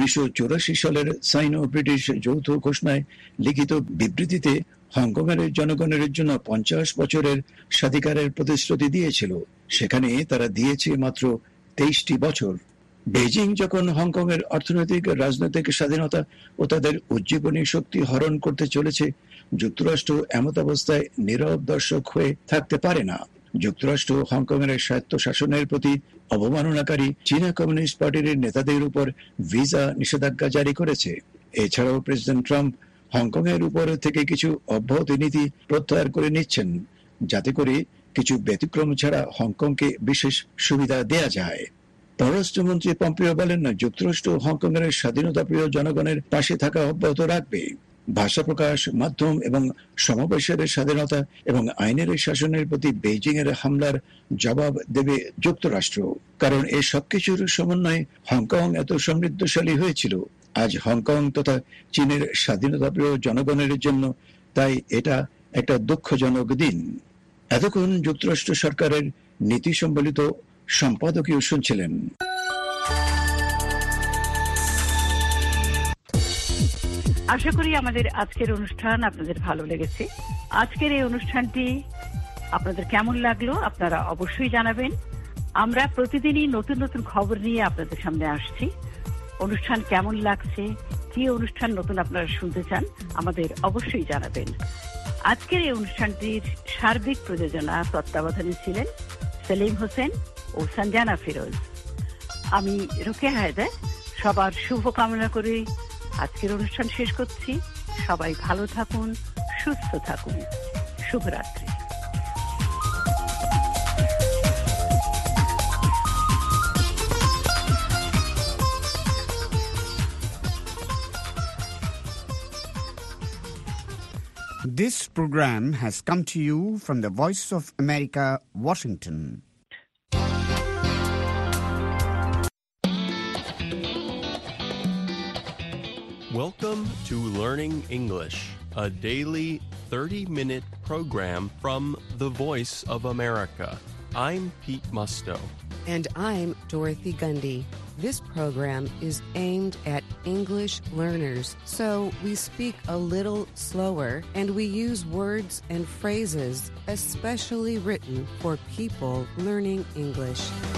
1984 সালের সাইনো ব্রিটিশ যৌথ ঘোষণায় লিখিত বিবৃতিতে হংকং এর জনগণের জন্য 50 বছরের স্বাধিকারের প্রতিশ্রুতি দিয়েছিল। সেখানে তারা দিয়েছে মাত্র 23টি বছর। বেজিং যখন হংকং এর অর্থনৈতিক রাজনৈতিক স্বাধীনতা ও তাদের উজ্জীবনী শক্তি হরণ করতে চলেছে, যুক্তরাষ্ট্র এমত অবস্থায় নীরব দর্শক হয়ে থাকতে পারে না। যুক্তরাষ্ট্র হংকং এর স্বায়ত্তশাসনের প্রতি অবমাননাকারী চীনা কমিউনিস্ট পার্টির নেতাদের উপর ভিসা নিষেধাজ্ঞা জারি করেছে। এছাড়াও প্রেসিডেন্ট ট্রাম্প হংকং এর উপর থেকে কিছু অব্যাহতি নীতি প্রত্যাহার করে নিচ্ছেন, যাতে করে কিছু ব্যতিক্রম ছাড়া হংকংকে বিশেষ সুবিধা দেয়া যায়। পররাষ্ট্রমন্ত্রী পম্পেও বলেন, যুক্তরাষ্ট্র হংকং এর স্বাধীনতাপ্রিয় জনগণের পাশে থাকা অব্যাহত রাখবে। ভাষা প্রকাশ, মাধ্যম এবং সমাবেশের স্বাধীনতা এবং আইনের শাসনের প্রতি বেইজিং এর হামলার জবাব দেবে যুক্তরাষ্ট্র। কারণ এই সবকিছুর সমন্বয়ে হংকং এত সমৃদ্ধশালী হয়েছিল। আজ হংকং তথা চীনের স্বাধীনতাপ্রিয় জনগণের জন্য তাই এটা একটা দুঃখজনক দিন। এতক্ষণ যুক্তরাষ্ট্র সরকারের নীতি সম্বলিত সম্পাদকীয় শুনছিলেন। আশা করি আমাদের আজকের অনুষ্ঠান আপনাদের ভালো লেগেছে। আজকের এই অনুষ্ঠানটি আপনাদের কেমন লাগলো আপনারা অবশ্যই জানাবেন। আমরা প্রতিদিনই নতুন নতুন খবর নিয়ে আপনাদের সামনে আসছি। অনুষ্ঠান কেমন লাগছে, কি অনুষ্ঠান নতুন আপনারা শুনতে চান, আমাদের অবশ্যই জানাবেন। আজকের এই অনুষ্ঠানটির সার্বিক প্রযোজনা তত্ত্বাবধানে ছিলেন সেলিম হোসেন ও সঞ্জানা ফিরোজ। আমি রোকেয়া হায়দার সবার শুভ কামনা করে আজকের অনুষ্ঠান শেষ করছি। সবাই ভালো থাকুন, সুস্থ থাকুন। শুভরাত্রি। This program has come to you from the Voice of America, Washington. Welcome to Learning English, a daily 30-minute program from the Voice of America. I'm Pete Musto. And I'm Dorothy Gundy. This program is aimed at English learners, so we speak a little slower and we use words and phrases especially written for people learning English.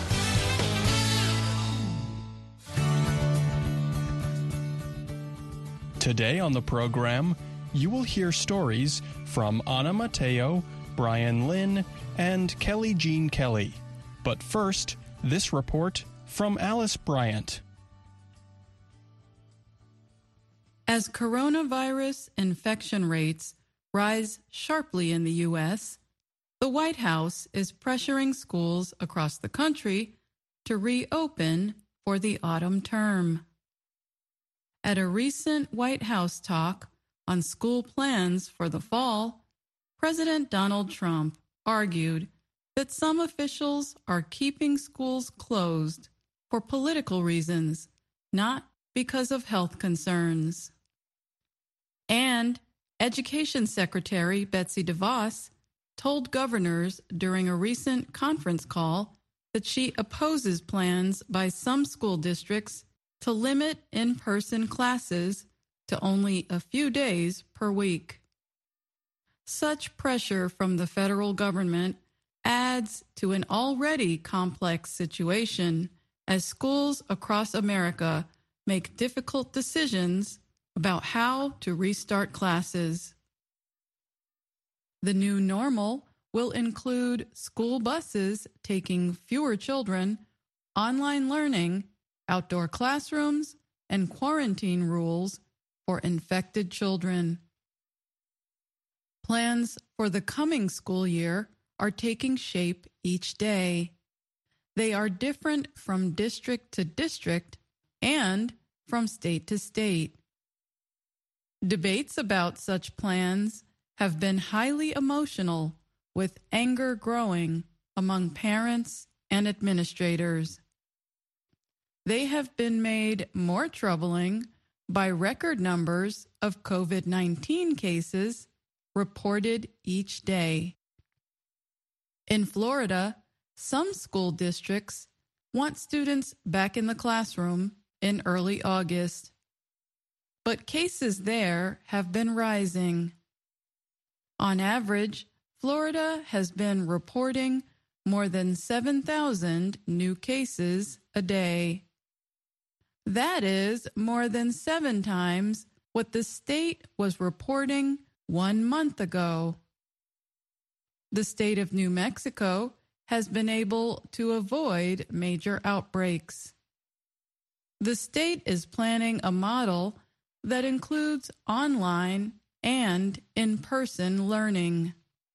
Today on the program, you will hear stories from Anna Mateo, Brian Lynn, and Kelly Jean Kelly. But first, this report from Alice Bryant. As coronavirus infection rates rise sharply in the U.S., the White House is pressuring schools across the country to reopen for the autumn term. At a recent White House talk on school plans for the fall, President Donald Trump argued that some officials are keeping schools closed for political reasons, not because of health concerns. And Education Secretary Betsy DeVos told governors during a recent conference call that she opposes plans by some school districts to limit in-person classes to only a few days per week. Such pressure from the federal government adds to an already complex situation as schools across America make difficult decisions about how to restart classes. The new normal will include school buses taking fewer children, online learning, outdoor classrooms, and quarantine rules for infected children. Plans for the coming school year are taking shape each day. They are different from district to district and from state to state. Debates about such plans have been highly emotional, with anger growing among parents and administrators. They have been made more troubling by record numbers of COVID-19 cases reported each day. In Florida, some school districts want students back in the classroom in early August. But cases there have been rising. On average, Florida has been reporting more than 7,000 new cases a day. That is more than 7 times what the state was reporting 1 month ago. The state of New Mexico has been able to avoid major outbreaks. The state is planning a model that includes online and in-person learning.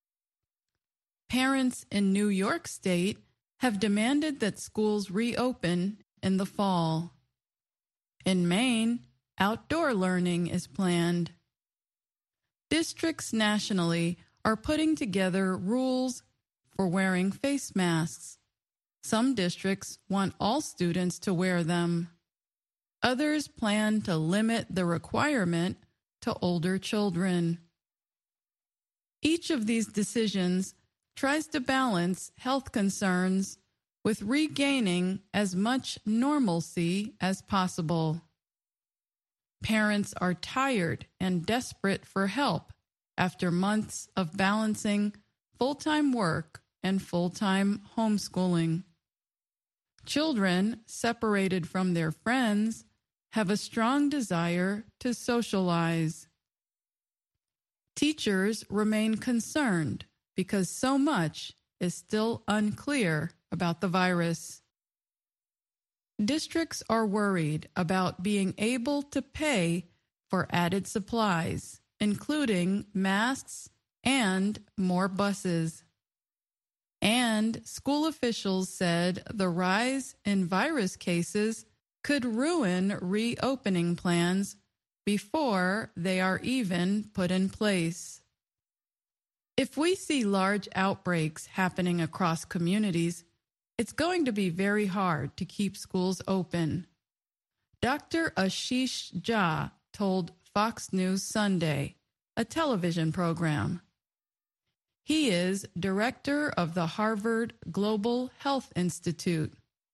Parents in New York State have demanded that schools reopen in the fall. In Maine, outdoor learning is planned. Districts nationally are putting together rules for wearing face masks. Some districts want all students to wear them. Others plan to limit the requirement to older children. Each of these decisions tries to balance health concerns with regaining as much normalcy as possible. Parents are tired and desperate for help after months of balancing full-time work and full-time homeschooling. Children separated from their friends have a strong desire to socialize. Teachers remain concerned because so much is still unclear about the virus. Districts are worried about being able to pay for added supplies, including masks and more buses. And school officials said the rise in virus cases could ruin reopening plans before they are even put in place. If we see large outbreaks happening across communities, it's going to be very hard to keep schools open. Dr. Ashish Jha told Fox News Sunday, a television program. He is director of the Harvard Global Health Institute.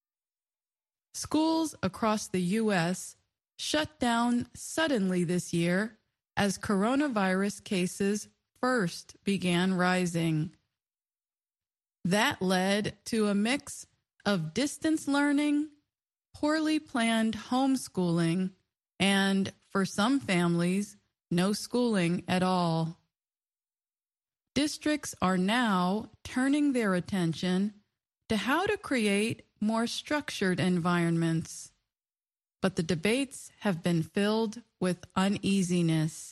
Schools across the U.S. shut down suddenly this year as coronavirus cases first began rising. That led to a mix of distance learning, poorly planned homeschooling, and, for some families, no schooling at all. Districts are now turning their attention to how to create more structured environments. But the debates have been filled with uneasiness.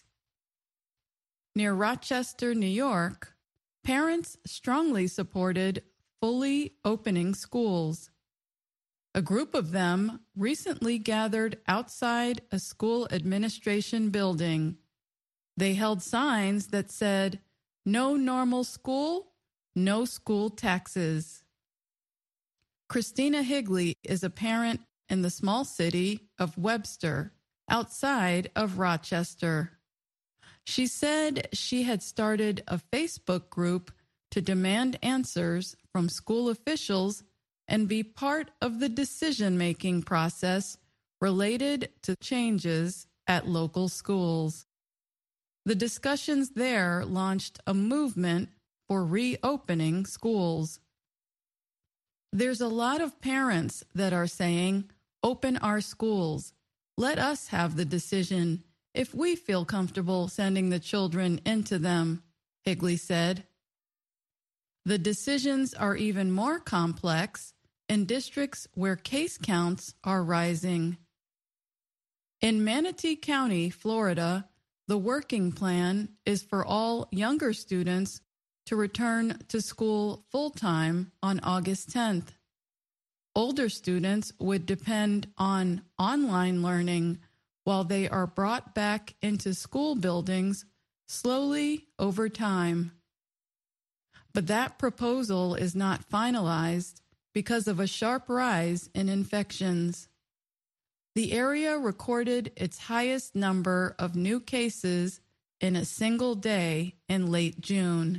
Near Rochester, New York, parents strongly supported fully opening schools. A group of them recently gathered outside a school administration building. They held signs that said, "No normal school, no school taxes." Christina Higley is a parent in the small city of Webster, outside of Rochester. She said she had started a Facebook group to demand answers from school officials and be part of the decision-making process related to changes at local schools. The discussions there launched a movement for reopening schools. There's a lot of parents that are saying, "Open our schools. Let us have the decision if we feel comfortable sending the children into them," Higley said. The decisions are even more complex in districts where case counts are rising. In Manatee County, Florida, the working plan is for all younger students to return to school full-time on August 10th. Older students would depend on online learning while they are brought back into school buildings slowly over time. But that proposal is not finalized because of a sharp rise in infections. The area recorded its highest number of new cases in a single day in late June.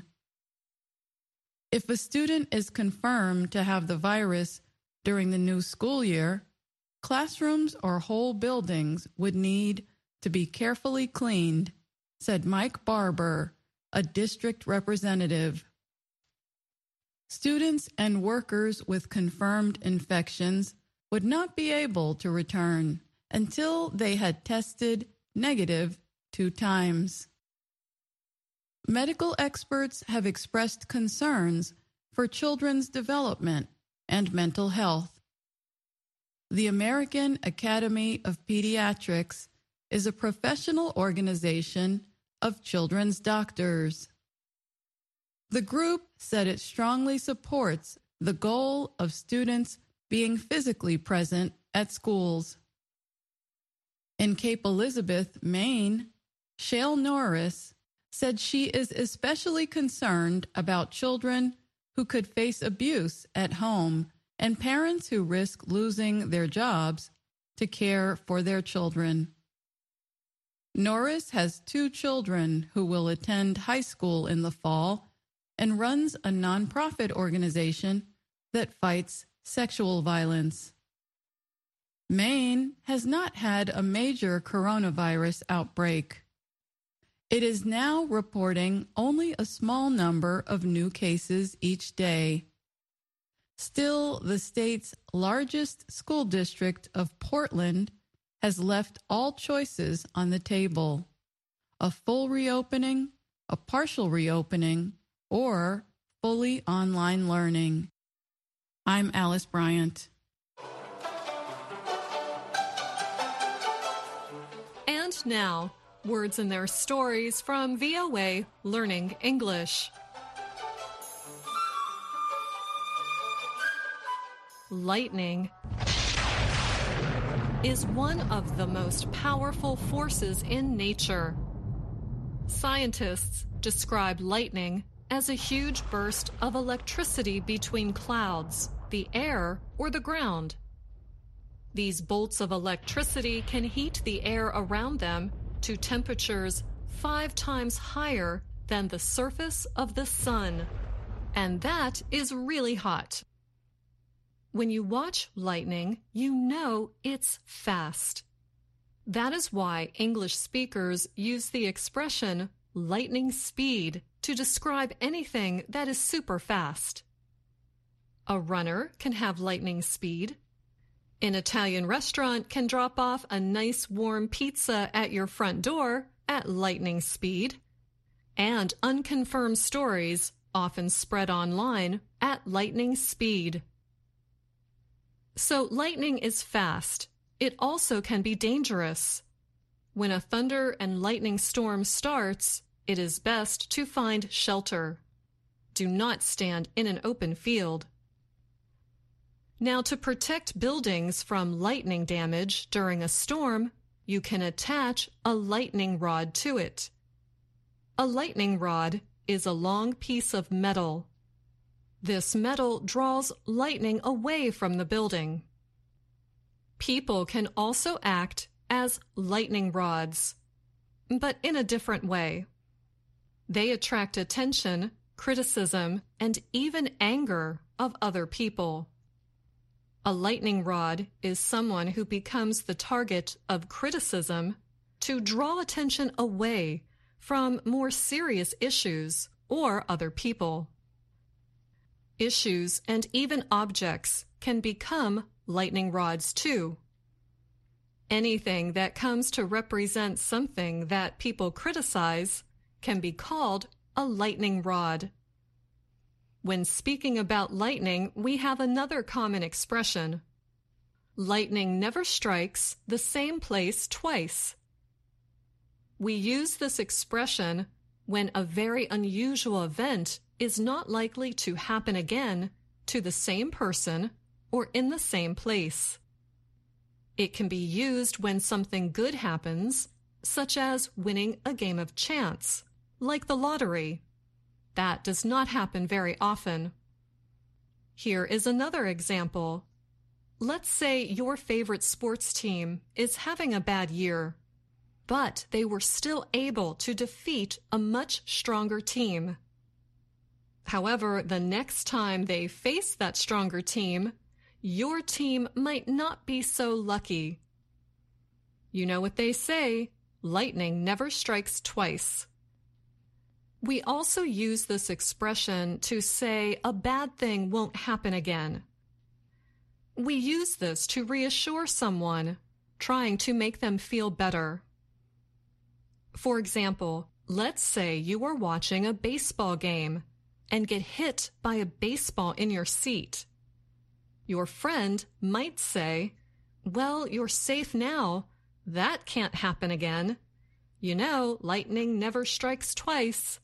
If a student is confirmed to have the virus during the new school year, classrooms or whole buildings would need to be carefully cleaned, said Mike Barber, a district representative. Students and workers with confirmed infections would not be able to return until they had tested negative 2 times. Medical experts have expressed concerns for children's development and mental health. The American Academy of Pediatrics is a professional organization of children's doctors. The group said it strongly supports the goal of students being physically present at schools. In Cape Elizabeth, Maine, Shale Norris said she is especially concerned about children who could face abuse at home and parents who risk losing their jobs to care for their children. Norris has 2 children who will attend high school in the fall and runs a nonprofit organization that fights sexual violence. Maine has not had a major coronavirus outbreak. It is now reporting only a small number of new cases each day. Still, the state's largest school district of Portland has left all choices on the table: a full reopening, a partial reopening, or fully online learning. I'm Alice Bryant. And now, words and their stories from VOA Learning English. Lightning is one of the most powerful forces in nature. Scientists describe lightning as a huge burst of electricity between clouds, the air, or the ground. These bolts of electricity can heat the air around them to temperatures 5 times higher than the surface of the sun. And that is really hot. When you watch lightning, you know it's fast. That is why English speakers use the expression lightning speed to describe anything that is super fast. A runner can have lightning speed. An Italian restaurant can drop off a nice warm pizza at your front door at lightning speed. And unconfirmed stories often spread online at lightning speed. So lightning is fast. It also can be dangerous. When a thunder and lightning storm starts, it is best to find shelter. Do not stand in an open field. Now, to protect buildings from lightning damage during a storm, you can attach a lightning rod to it. A lightning rod is a long piece of metal. This metal draws lightning away from the building. People can also act as lightning rods, but in a different way. They attract attention, criticism, and even anger of other people. A lightning rod is someone who becomes the target of criticism to draw attention away from more serious issues or other people. Issues and even objects can become lightning rods too. Anything that comes to represent something that people criticize can be called a lightning rod. When speaking about lightning, we have another common expression. Lightning never strikes the same place twice. We use this expression when a very unusual event is not likely to happen again to the same person or in the same place. It can be used when something good happens, such as winning a game of chance, like the lottery. That does not happen very often. Here is another example. Let's say your favorite sports team is having a bad year, but they were still able to defeat a much stronger team. However, the next time they face that stronger team, your team might not be so lucky. You know what they say, lightning never strikes twice. We also use this expression to say a bad thing won't happen again. We use this to reassure someone, trying to make them feel better. For example, let's say you are watching a baseball game and get hit by a baseball in your seat. Your friend might say, "Well, you're safe now. That can't happen again. You know, lightning never strikes twice."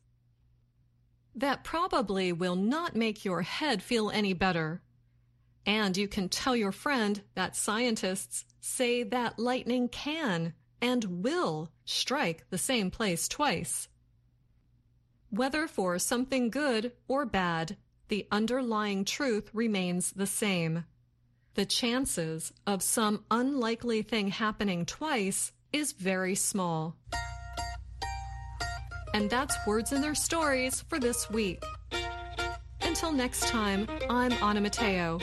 That probably will not make your head feel any better. And you can tell your friend that scientists say that lightning can and will strike the same place twice. Whether for something good or bad, the underlying truth remains the same. The chances of some unlikely thing happening twice is very small. And that's Words and Their Stories for this week. Until next time, I'm Anna Matteo.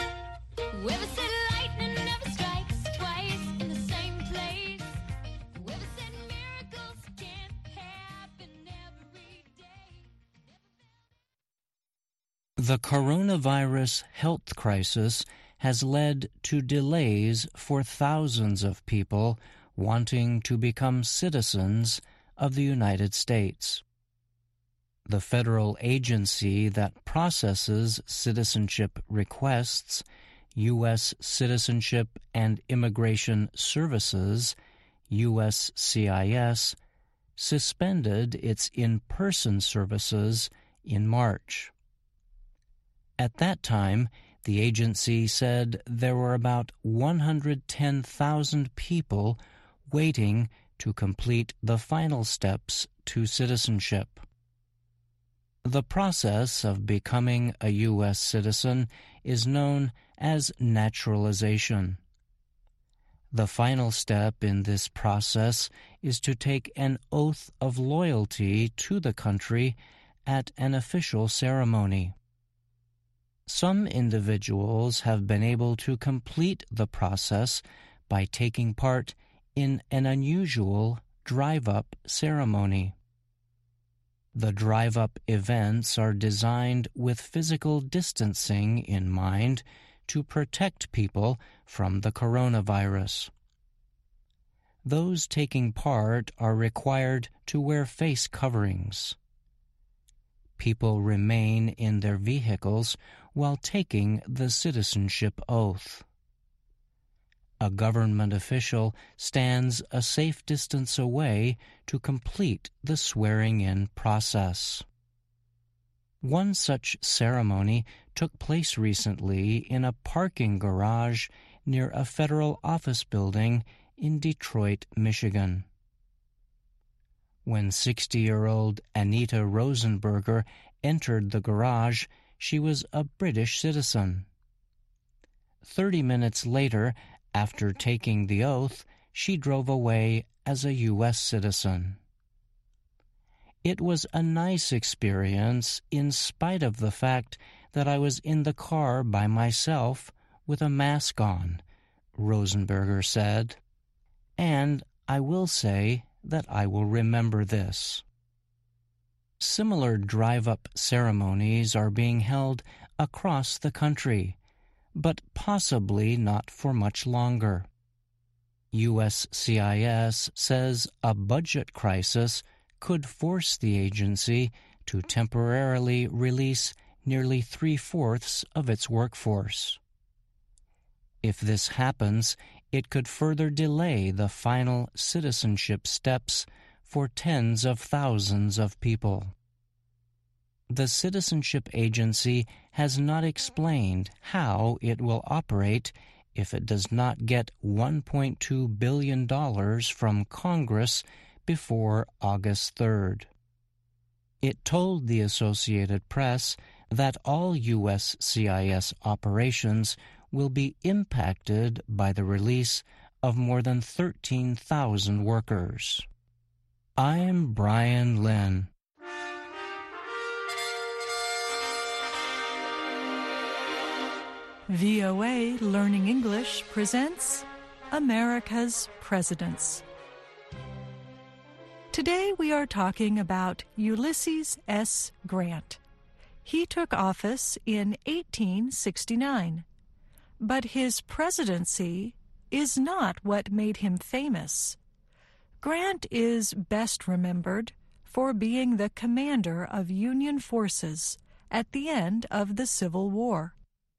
The coronavirus health crisis has led to delays for thousands of people wanting to become citizens of the United States. The federal agency that processes citizenship requests, U.S. Citizenship and Immigration Services, USCIS, suspended its in-person services in March. At that time, the agency said there were about 110,000 people waiting to complete the final steps to citizenship. The process of becoming a U.S. citizen is known as naturalization. The final step in this process is to take an oath of loyalty to the country at an official ceremony. Some individuals have been able to complete the process by taking part in an unusual drive-up ceremony. The drive-up events are designed with physical distancing in mind to protect people from the coronavirus. Those taking part are required to wear face coverings. People remain in their vehicles while taking the citizenship oath. A government official stands a safe distance away to complete the swearing-in process. One such ceremony took place recently in a parking garage near a federal office building in Detroit, Michigan. When 60-year-old Anita Rosenberger entered the garage, she was a British citizen. 30 minutes later, after taking the oath, she drove away as a U.S. citizen. It was a nice experience in spite of the fact that I was in the car by myself with a mask on, Rosenberger said. And I will say that I will remember this. Similar drive-up ceremonies are being held across the country, but possibly not for much longer. USCIS says a budget crisis could force the agency to temporarily release nearly 3/4 of its workforce. If this happens, it could further delay the final citizenship steps for tens of thousands of people. The Citizenship Agency has not explained how it will operate if it does not get $1.2 billion from Congress before August 3rd. It told the Associated Press that all USCIS operations will be impacted by the release of more than 13,000 workers. I'm Brian Lynn. VOA Learning English presents America's Presidents. Today we are talking about Ulysses S. Grant. He took office in 1869, but his presidency is not what made him famous. Grant is best remembered for being the commander of Union forces at the end of the Civil War.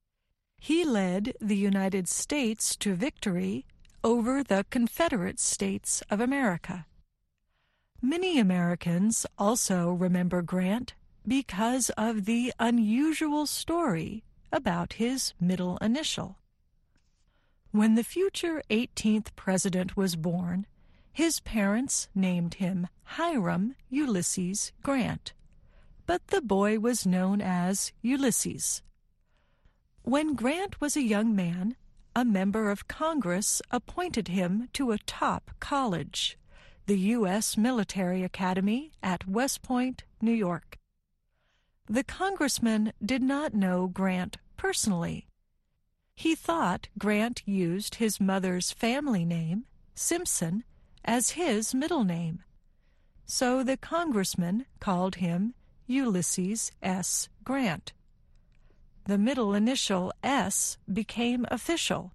He led the United States to victory over the Confederate States of America. Many Americans also remember Grant because of the unusual story about his middle initial. When the future 18th president was born, his parents named him Hiram Ulysses Grant, but the boy was known as Ulysses. When Grant was a young man, a member of Congress appointed him to a top college, the U.S. Military Academy at West Point, New York. The congressman did not know Grant personally. He thought Grant used his mother's family name, Simpson, as his middle name. So the congressman called him Ulysses S. Grant. The middle initial S became official.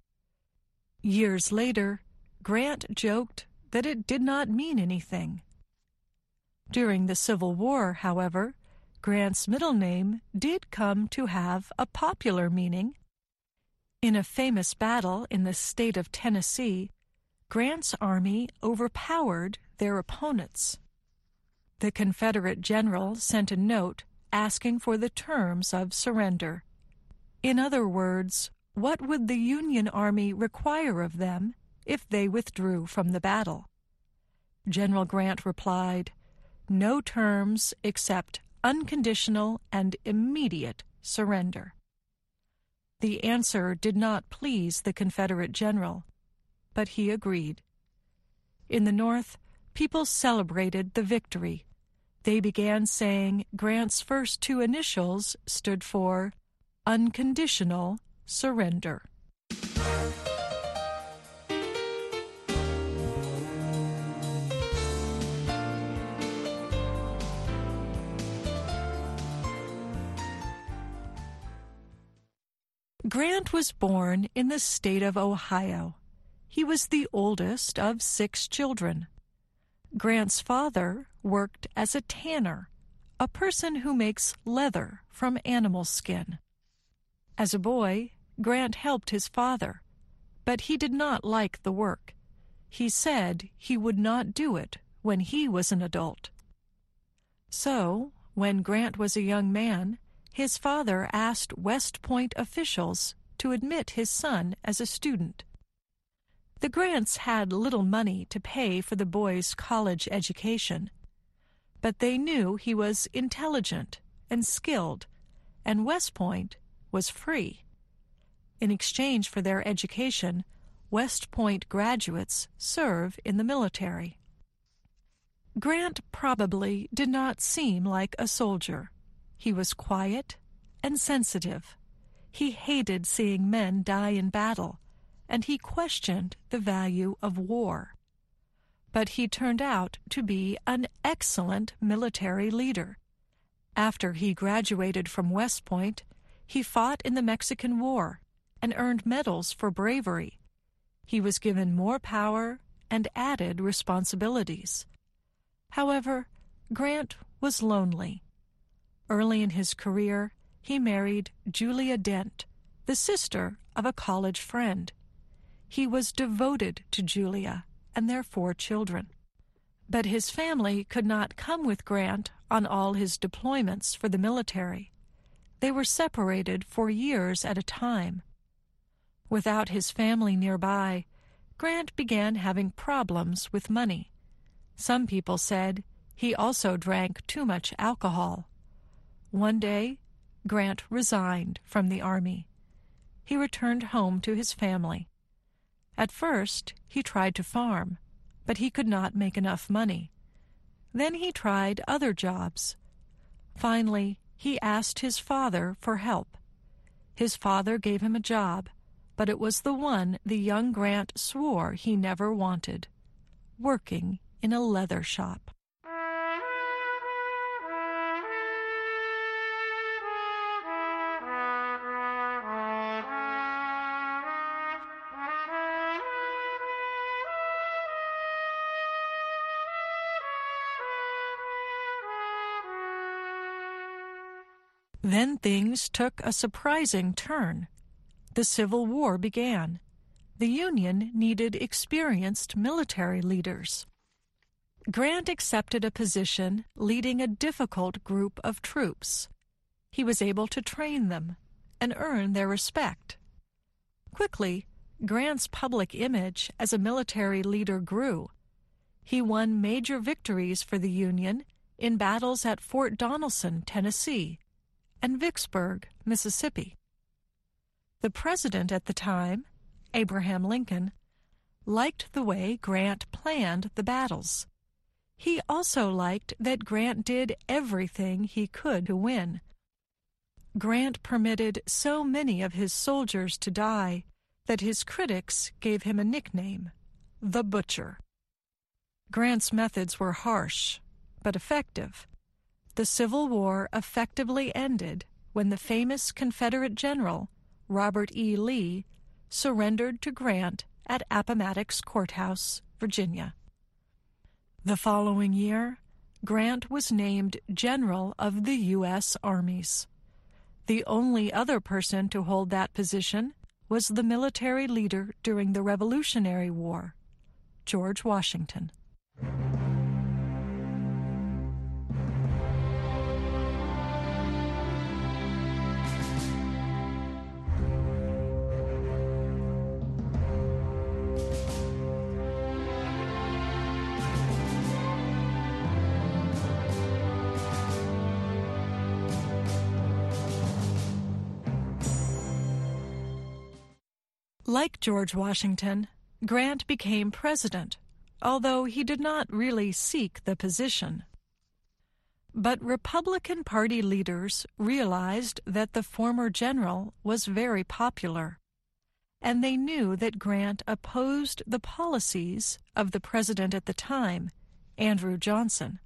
Years later, Grant joked that it did not mean anything. During the Civil War, however, Grant's middle name did come to have a popular meaning. In a famous battle in the state of Tennessee, Grant's army overpowered their opponents. The Confederate general sent a note asking for the terms of surrender. In other words, what would the Union Army require of them if they withdrew from the battle? General Grant replied, "No terms except unconditional and immediate surrender. The answer did not please the Confederate general, but he agreed. In the North, people celebrated the victory. They began saying Grant's first two initials stood for unconditional surrender. Grant was born in the state of Ohio. He was the oldest of 6 children. Grant's father worked as a tanner, a person who makes leather from animal skin. As a boy, Grant helped his father, but he did not like the work. He said he would not do it when he was an adult. So, when Grant was a young man, his father asked West Point officials to admit his son as a student. The Grants had little money to pay for the boy's college education, but they knew he was intelligent and skilled, and West Point was free. In exchange for their education, West Point graduates serve in the military. Grant probably did not seem like a soldier. He was quiet and sensitive. He hated seeing men die in battle, and he questioned the value of war. But he turned out to be an excellent military leader. After he graduated from West Point, he fought in the Mexican War and earned medals for bravery. He was given more power and added responsibilities. However, Grant was lonely. Early in his career, he married Julia Dent, the sister of a college friend. He was devoted to Julia and their 4 children. But his family could not come with Grant on all his deployments for the military. They were separated for years at a time. Without his family nearby, Grant began having problems with money. Some people said he also drank too much alcohol. One day, Grant resigned from the Army. He returned home to his family. At first, he tried to farm, but he could not make enough money. Then he tried other jobs. Finally, he asked his father for help. His father gave him a job, but it was the one the young Grant swore he never wanted: working in a leather shop. Then things took a surprising turn. The Civil War began. The Union needed experienced military leaders. Grant accepted a position leading a difficult group of troops. He was able to train them and earn their respect. Quickly, Grant's public image as a military leader grew. He won major victories for the Union in battles at Fort Donelson, Tennessee, and Vicksburg, Mississippi. The president at the time, Abraham Lincoln, liked the way Grant planned the battles. He also liked that Grant did everything he could to win. Grant permitted so many of his soldiers to die that his critics gave him a nickname, the Butcher. Grant's methods were harsh, but effective. The Civil War effectively ended when the famous Confederate general, Robert E. Lee, surrendered to Grant at Appomattox Courthouse, Virginia. The following year, Grant was named General of the U.S. Armies. The only other person to hold that position was the military leader during the Revolutionary War, George Washington. Like George Washington, Grant became president, although he did not really seek the position. But Republican Party leaders realized that the former general was very popular, and they knew that Grant opposed the policies of the president at the time, Andrew Johnson.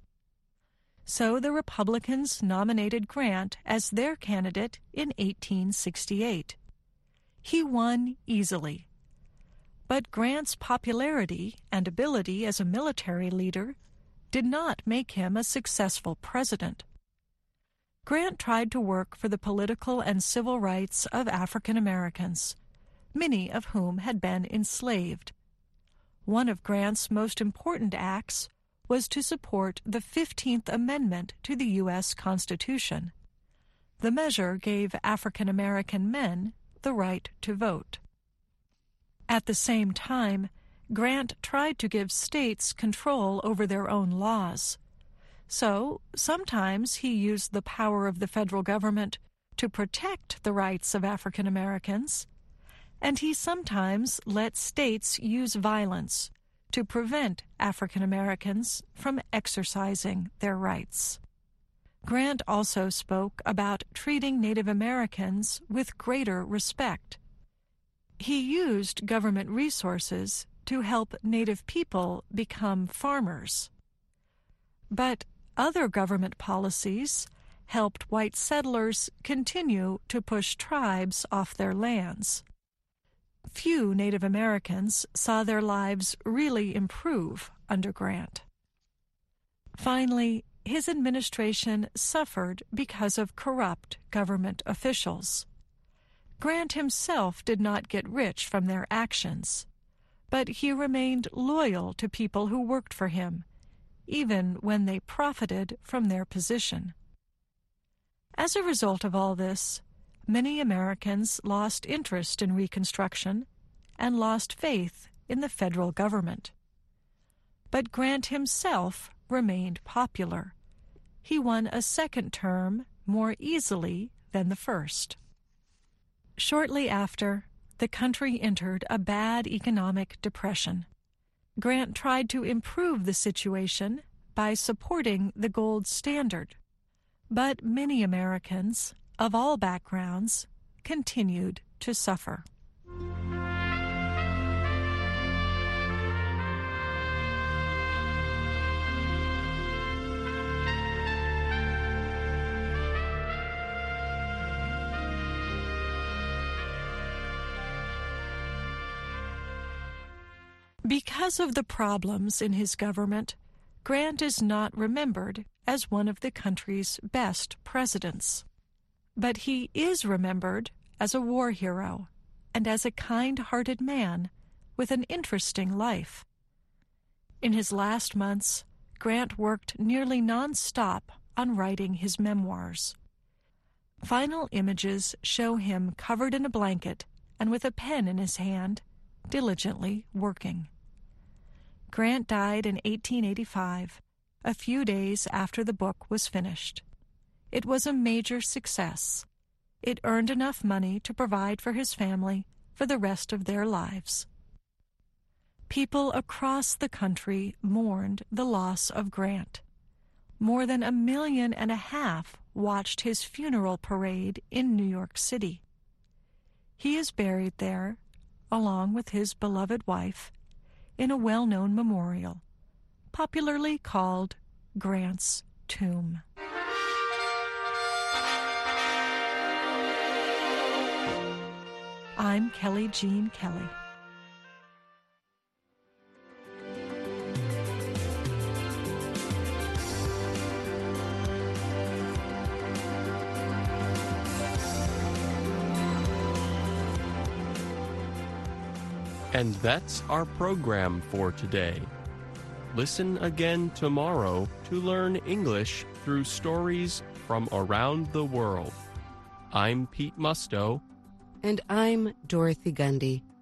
So the Republicans nominated Grant as their candidate in 1868. He won easily. But Grant's popularity and ability as a military leader did not make him a successful president. Grant tried to work for the political and civil rights of African Americans, many of whom had been enslaved. One of Grant's most important acts was to support the 15th Amendment to the U.S. Constitution. The measure gave African American men the right to vote. At the same time, Grant tried to give states control over their own laws. So, sometimes he used the power of the federal government to protect the rights of African Americans, and he sometimes let states use violence to prevent African Americans from exercising their rights. Grant also spoke about treating Native Americans with greater respect. He used government resources to help Native people become farmers. But other government policies helped white settlers continue to push tribes off their lands. Few Native Americans saw their lives really improve under Grant. Finally, his administration suffered because of corrupt government officials. Grant himself did not get rich from their actions, but he remained loyal to people who worked for him, even when they profited from their position. As a result of all this, many Americans lost interest in Reconstruction and lost faith in the federal government. But Grant himself remained popular. He won a second term more easily than the first. Shortly after, the country entered a bad economic depression. Grant tried to improve the situation by supporting the gold standard, but many Americans, of all backgrounds, continued to suffer. Because of the problems in his government, Grant is not remembered as one of the country's best presidents. But he is remembered as a war hero and as a kind-hearted man with an interesting life. In his last months, Grant worked nearly non-stop on writing his memoirs. Final images show him covered in a blanket and with a pen in his hand, diligently working. Grant died in 1885, a few days after the book was finished. It was a major success. It earned enough money to provide for his family for the rest of their lives. People across the country mourned the loss of Grant. More than 1.5 million watched his funeral parade in New York City. He is buried there, along with his beloved wife, in a well-known memorial, popularly called Grant's Tomb. I'm Kelly Jean Kelly. And that's our program for today. Listen again tomorrow to learn English through stories from around the world. I'm Pete Musto. And I'm Dorothy Gundy.